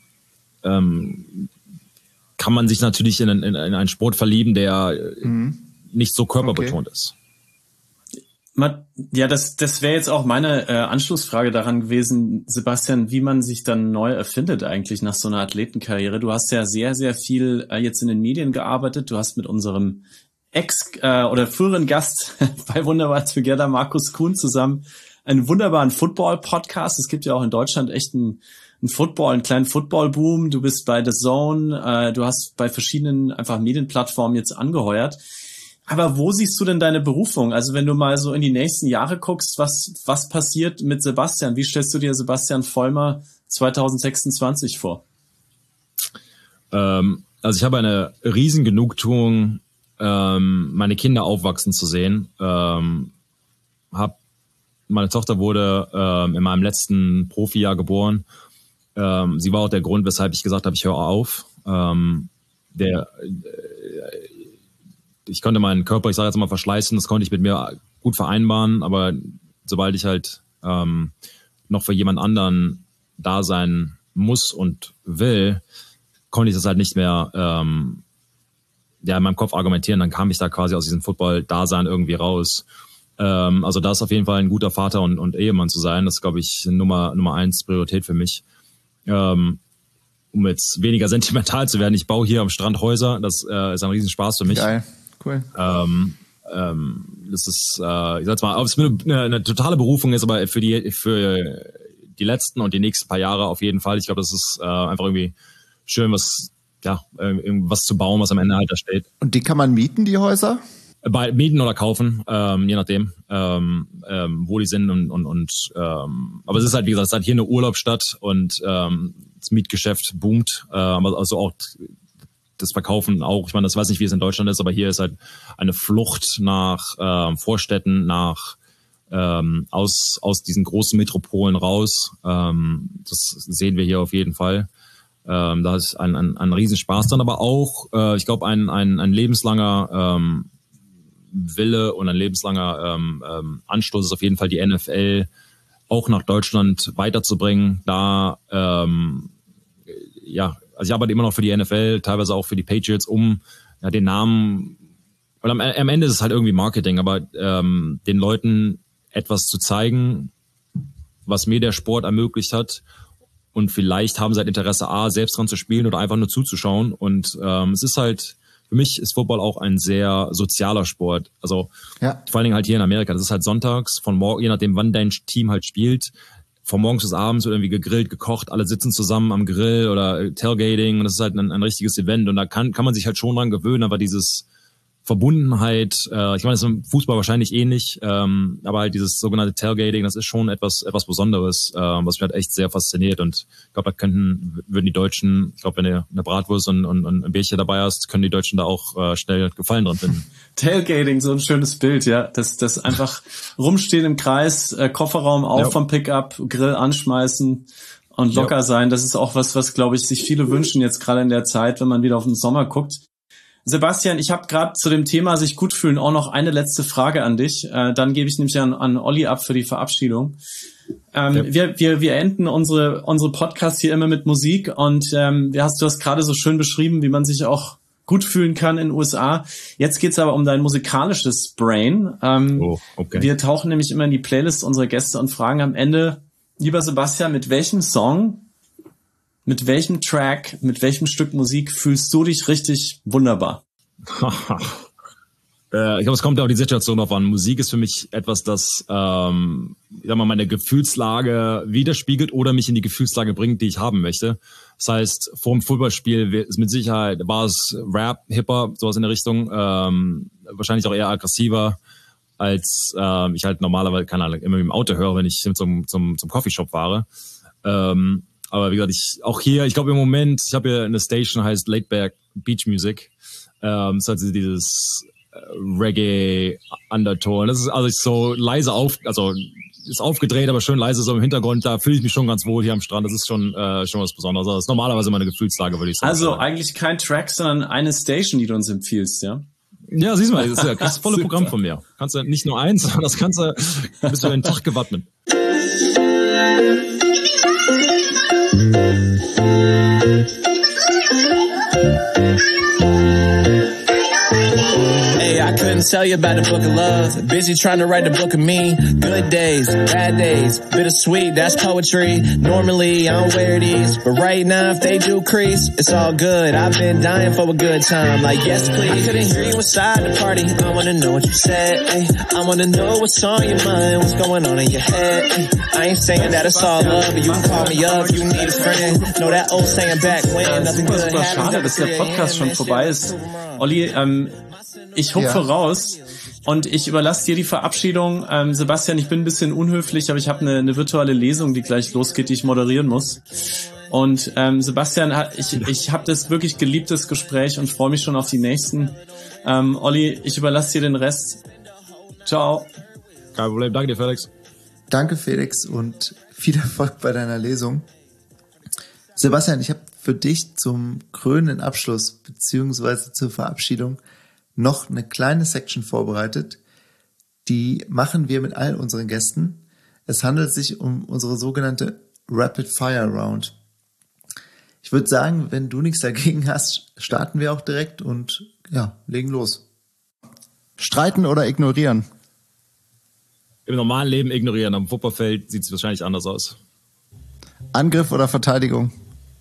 man sich natürlich in einen Sport verlieben, der nicht so körperbetont ist. Ja, das wäre jetzt auch meine Anschlussfrage daran gewesen, Sebastian, wie man sich dann neu erfindet eigentlich nach so einer Athletenkarriere. Du hast ja sehr, sehr viel jetzt in den Medien gearbeitet. Du hast mit unserem oder früheren Gast bei Wunderbar Together, Markus Kuhn, zusammen einen wunderbaren Football-Podcast. Es gibt ja auch in Deutschland echt einen kleinen Football-Boom. Du bist bei The Zone, du hast bei verschiedenen einfach Medienplattformen jetzt angeheuert. Aber wo siehst du denn deine Berufung? Also wenn du mal so in die nächsten Jahre guckst, was passiert mit Sebastian? Wie stellst du dir Sebastian Vollmer 2026 vor? Also ich habe eine riesen Genugtuung, meine Kinder aufwachsen zu sehen. Meine Tochter wurde in meinem letzten Profijahr geboren. Sie war auch der Grund, weshalb ich gesagt habe, ich höre auf. Ich konnte meinen Körper, ich sage jetzt mal, verschleißen, das konnte ich mit mir gut vereinbaren, aber sobald ich halt noch für jemand anderen da sein muss und will, konnte ich das halt nicht mehr in meinem Kopf argumentieren, dann kam ich da quasi aus diesem Football-Dasein irgendwie raus. Also da ist auf jeden Fall ein guter Vater und Ehemann zu sein, das ist, glaube ich, Nummer 1 Priorität für mich. Um jetzt weniger sentimental zu werden, ich baue hier am Strand Häuser, das ist ein Riesenspaß für mich. Geil. Cool. Das ist, ich sag's mal, ob es eine totale Berufung ist, aber für die letzten und die nächsten paar Jahre auf jeden Fall. Ich glaube, das ist einfach irgendwie schön, was zu bauen, was am Ende halt da steht. Und die kann man mieten, die Häuser? Mieten oder kaufen, je nachdem, wo die sind aber es ist halt, wie gesagt, es ist halt hier eine Urlaubsstadt und das Mietgeschäft boomt, aber also auch das Verkaufen auch. Ich meine, das weiß nicht, wie es in Deutschland ist, aber hier ist halt eine Flucht nach Vorstädten, aus diesen großen Metropolen raus. Das sehen wir hier auf jeden Fall. Da ist ein Riesenspaß dann, aber auch, ich glaube, ein lebenslanger Wille und ein lebenslanger Anstoß ist auf jeden Fall, die NFL auch nach Deutschland weiterzubringen. Da, also ich arbeite immer noch für die NFL, teilweise auch für die Patriots, um den Namen, weil am Ende ist es halt irgendwie Marketing, aber den Leuten etwas zu zeigen, was mir der Sport ermöglicht hat, und vielleicht haben sie halt Interesse, selbst dran zu spielen oder einfach nur zuzuschauen, und es ist halt, für mich ist Football auch ein sehr sozialer Sport, also vor allen Dingen halt hier in Amerika, das ist halt sonntags, von morgen, je nachdem wann dein Team halt spielt, von morgens bis abends wird irgendwie gegrillt, gekocht, alle sitzen zusammen am Grill oder Tailgating, und das ist halt ein richtiges Event, und da kann man sich halt schon dran gewöhnen, aber dieses Verbundenheit, ich meine, das ist im Fußball wahrscheinlich ähnlich, aber halt dieses sogenannte Tailgating, das ist schon etwas Besonderes, was mich halt echt sehr fasziniert, und ich glaube, würden die Deutschen, ich glaube, wenn du eine Bratwurst und ein Bierchen dabei hast, können die Deutschen da auch schnell Gefallen dran finden. Tailgating, so ein schönes Bild, ja, das einfach rumstehen im Kreis, Kofferraum auf vom Pickup, Grill anschmeißen und locker sein, das ist auch was glaube ich, sich viele wünschen jetzt gerade in der Zeit, wenn man wieder auf den Sommer guckt. Sebastian, ich habe gerade zu dem Thema sich gut fühlen auch noch eine letzte Frage an dich. Dann gebe ich nämlich an Olli ab für die Verabschiedung. Wir enden unsere Podcasts hier immer mit Musik, und du hast gerade so schön beschrieben, wie man sich auch gut fühlen kann in den USA. Jetzt geht's aber um dein musikalisches Brain. Okay. Wir tauchen nämlich immer in die Playlist unserer Gäste und fragen am Ende, lieber Sebastian, mit welchem Song, mit welchem Track, mit welchem Stück Musik fühlst du dich richtig wunderbar? Ich glaube, es kommt auf die Situation drauf an. Musik ist für mich etwas, das meine Gefühlslage widerspiegelt oder mich in die Gefühlslage bringt, die ich haben möchte. Das heißt, vor dem Fußballspiel ist mit Sicherheit, war es Rap, Hip-Hop, sowas in der Richtung, wahrscheinlich auch eher aggressiver, als ich halt normalerweise, keine Ahnung, immer im Auto höre, wenn ich zum Coffeeshop fahre. Aber wie gesagt, ich glaube im Moment, ich habe hier eine Station, heißt Laidback Beach Music. Das hat dieses Reggae Undertone. Das ist also so leise ist aufgedreht, aber schön leise so im Hintergrund. Da fühle ich mich schon ganz wohl hier am Strand. Das ist schon was Besonderes. Das ist normalerweise meine Gefühlslage, würde ich sagen. Also eigentlich kein Track, sondern eine Station, die du uns empfiehlst, ja? Ja, siehst du mal, das ist das volle Programm von mir. Kannst du nicht nur eins, sondern das kannst du, bist du den Tag gewappnet. I couldn't tell you about the book of love. Busy trying to write the book of me. Good days, bad days, bittersweet, that's poetry. Normally I don't wear these, but right now if they do crease, it's all good. I've been dying for a good time, like yes please. I couldn't hear you inside the party, I wanna know what you said, ay. I wanna know what's on your mind, what's going on in your head, ay. I ain't saying that it's all love, but you can call me up, you need a friend. Know that old saying back when, nothing good super schade, dass der Podcast schon vorbei ist. Olli, ich hupfe raus und ich überlasse dir die Verabschiedung. Sebastian, ich bin ein bisschen unhöflich, aber ich habe eine virtuelle Lesung, die gleich losgeht, die ich moderieren muss. Und Sebastian, ich habe das wirklich geliebt, das Gespräch, und freue mich schon auf die nächsten. Olli, ich überlasse dir den Rest. Ciao. Kein Problem, danke dir, Felix. Danke, Felix, und viel Erfolg bei deiner Lesung. Sebastian, ich habe für dich zum krönenden Abschluss beziehungsweise zur Verabschiedung noch eine kleine Section vorbereitet. Die machen wir mit all unseren Gästen. Es handelt sich um unsere sogenannte Rapid Fire Round. Ich würde sagen, wenn du nichts dagegen hast, starten wir auch direkt und ja, legen los. Streiten oder ignorieren? Im normalen Leben ignorieren. Am Fußballfeld sieht es wahrscheinlich anders aus. Angriff oder Verteidigung?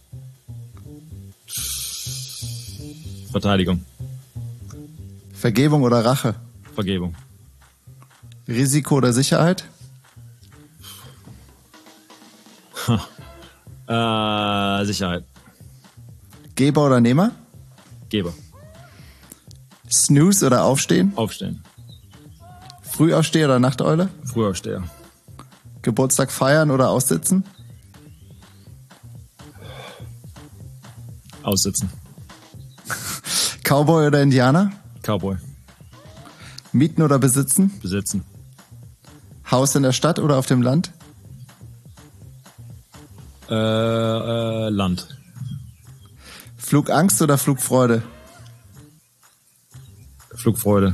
Verteidigung. Vergebung oder Rache? Vergebung. Risiko oder Sicherheit? Sicherheit. Geber oder Nehmer? Geber. Snooze oder Aufstehen? Aufstehen. Frühaufsteher oder Nachteule? Frühaufsteher. Geburtstag feiern oder aussitzen? Aussitzen. Cowboy oder Indianer? Cowboy. Mieten oder besitzen? Besitzen. Haus in der Stadt oder auf dem Land? Land. Flugangst oder Flugfreude? Flugfreude.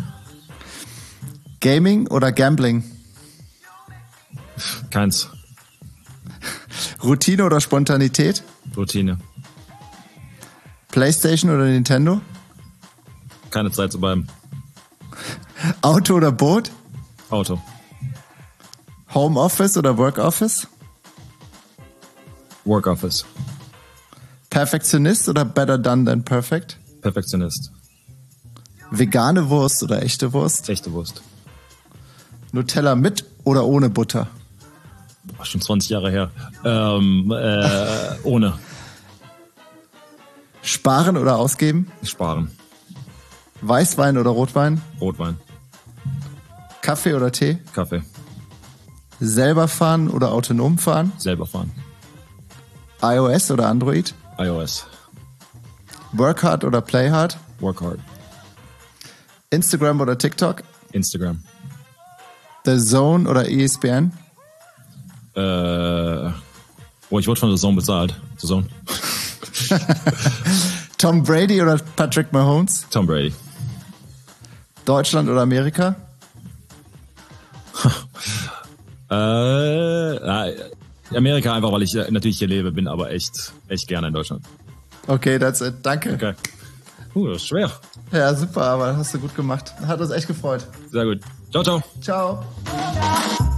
Gaming oder Gambling? Keins. Routine oder Spontanität? Routine. PlayStation oder Nintendo? Keine Zeit zu bleiben. Auto oder Boot? Auto. Homeoffice oder Workoffice? Workoffice. Perfektionist oder better done than perfect? Perfektionist. Vegane Wurst oder echte Wurst? Echte Wurst. Nutella mit oder ohne Butter? Boah, schon 20 Jahre her. Ohne. Sparen oder ausgeben? Sparen. Weißwein oder Rotwein? Rotwein. Kaffee oder Tee? Kaffee. Selber fahren oder autonom fahren? Selber fahren. iOS oder Android? iOS. Work hard oder play hard? Work hard. Instagram oder TikTok? Instagram. The Zone oder ESPN? Ich wurde von The Zone bezahlt. The Zone. Tom Brady oder Patrick Mahomes? Tom Brady. Deutschland oder Amerika? Amerika einfach, weil ich natürlich hier lebe, bin aber echt gerne in Deutschland. Okay, that's it. Danke. Okay. Das ist schwer. Ja, super, aber hast du gut gemacht. Hat uns echt gefreut. Sehr gut. Ciao, ciao. Ciao.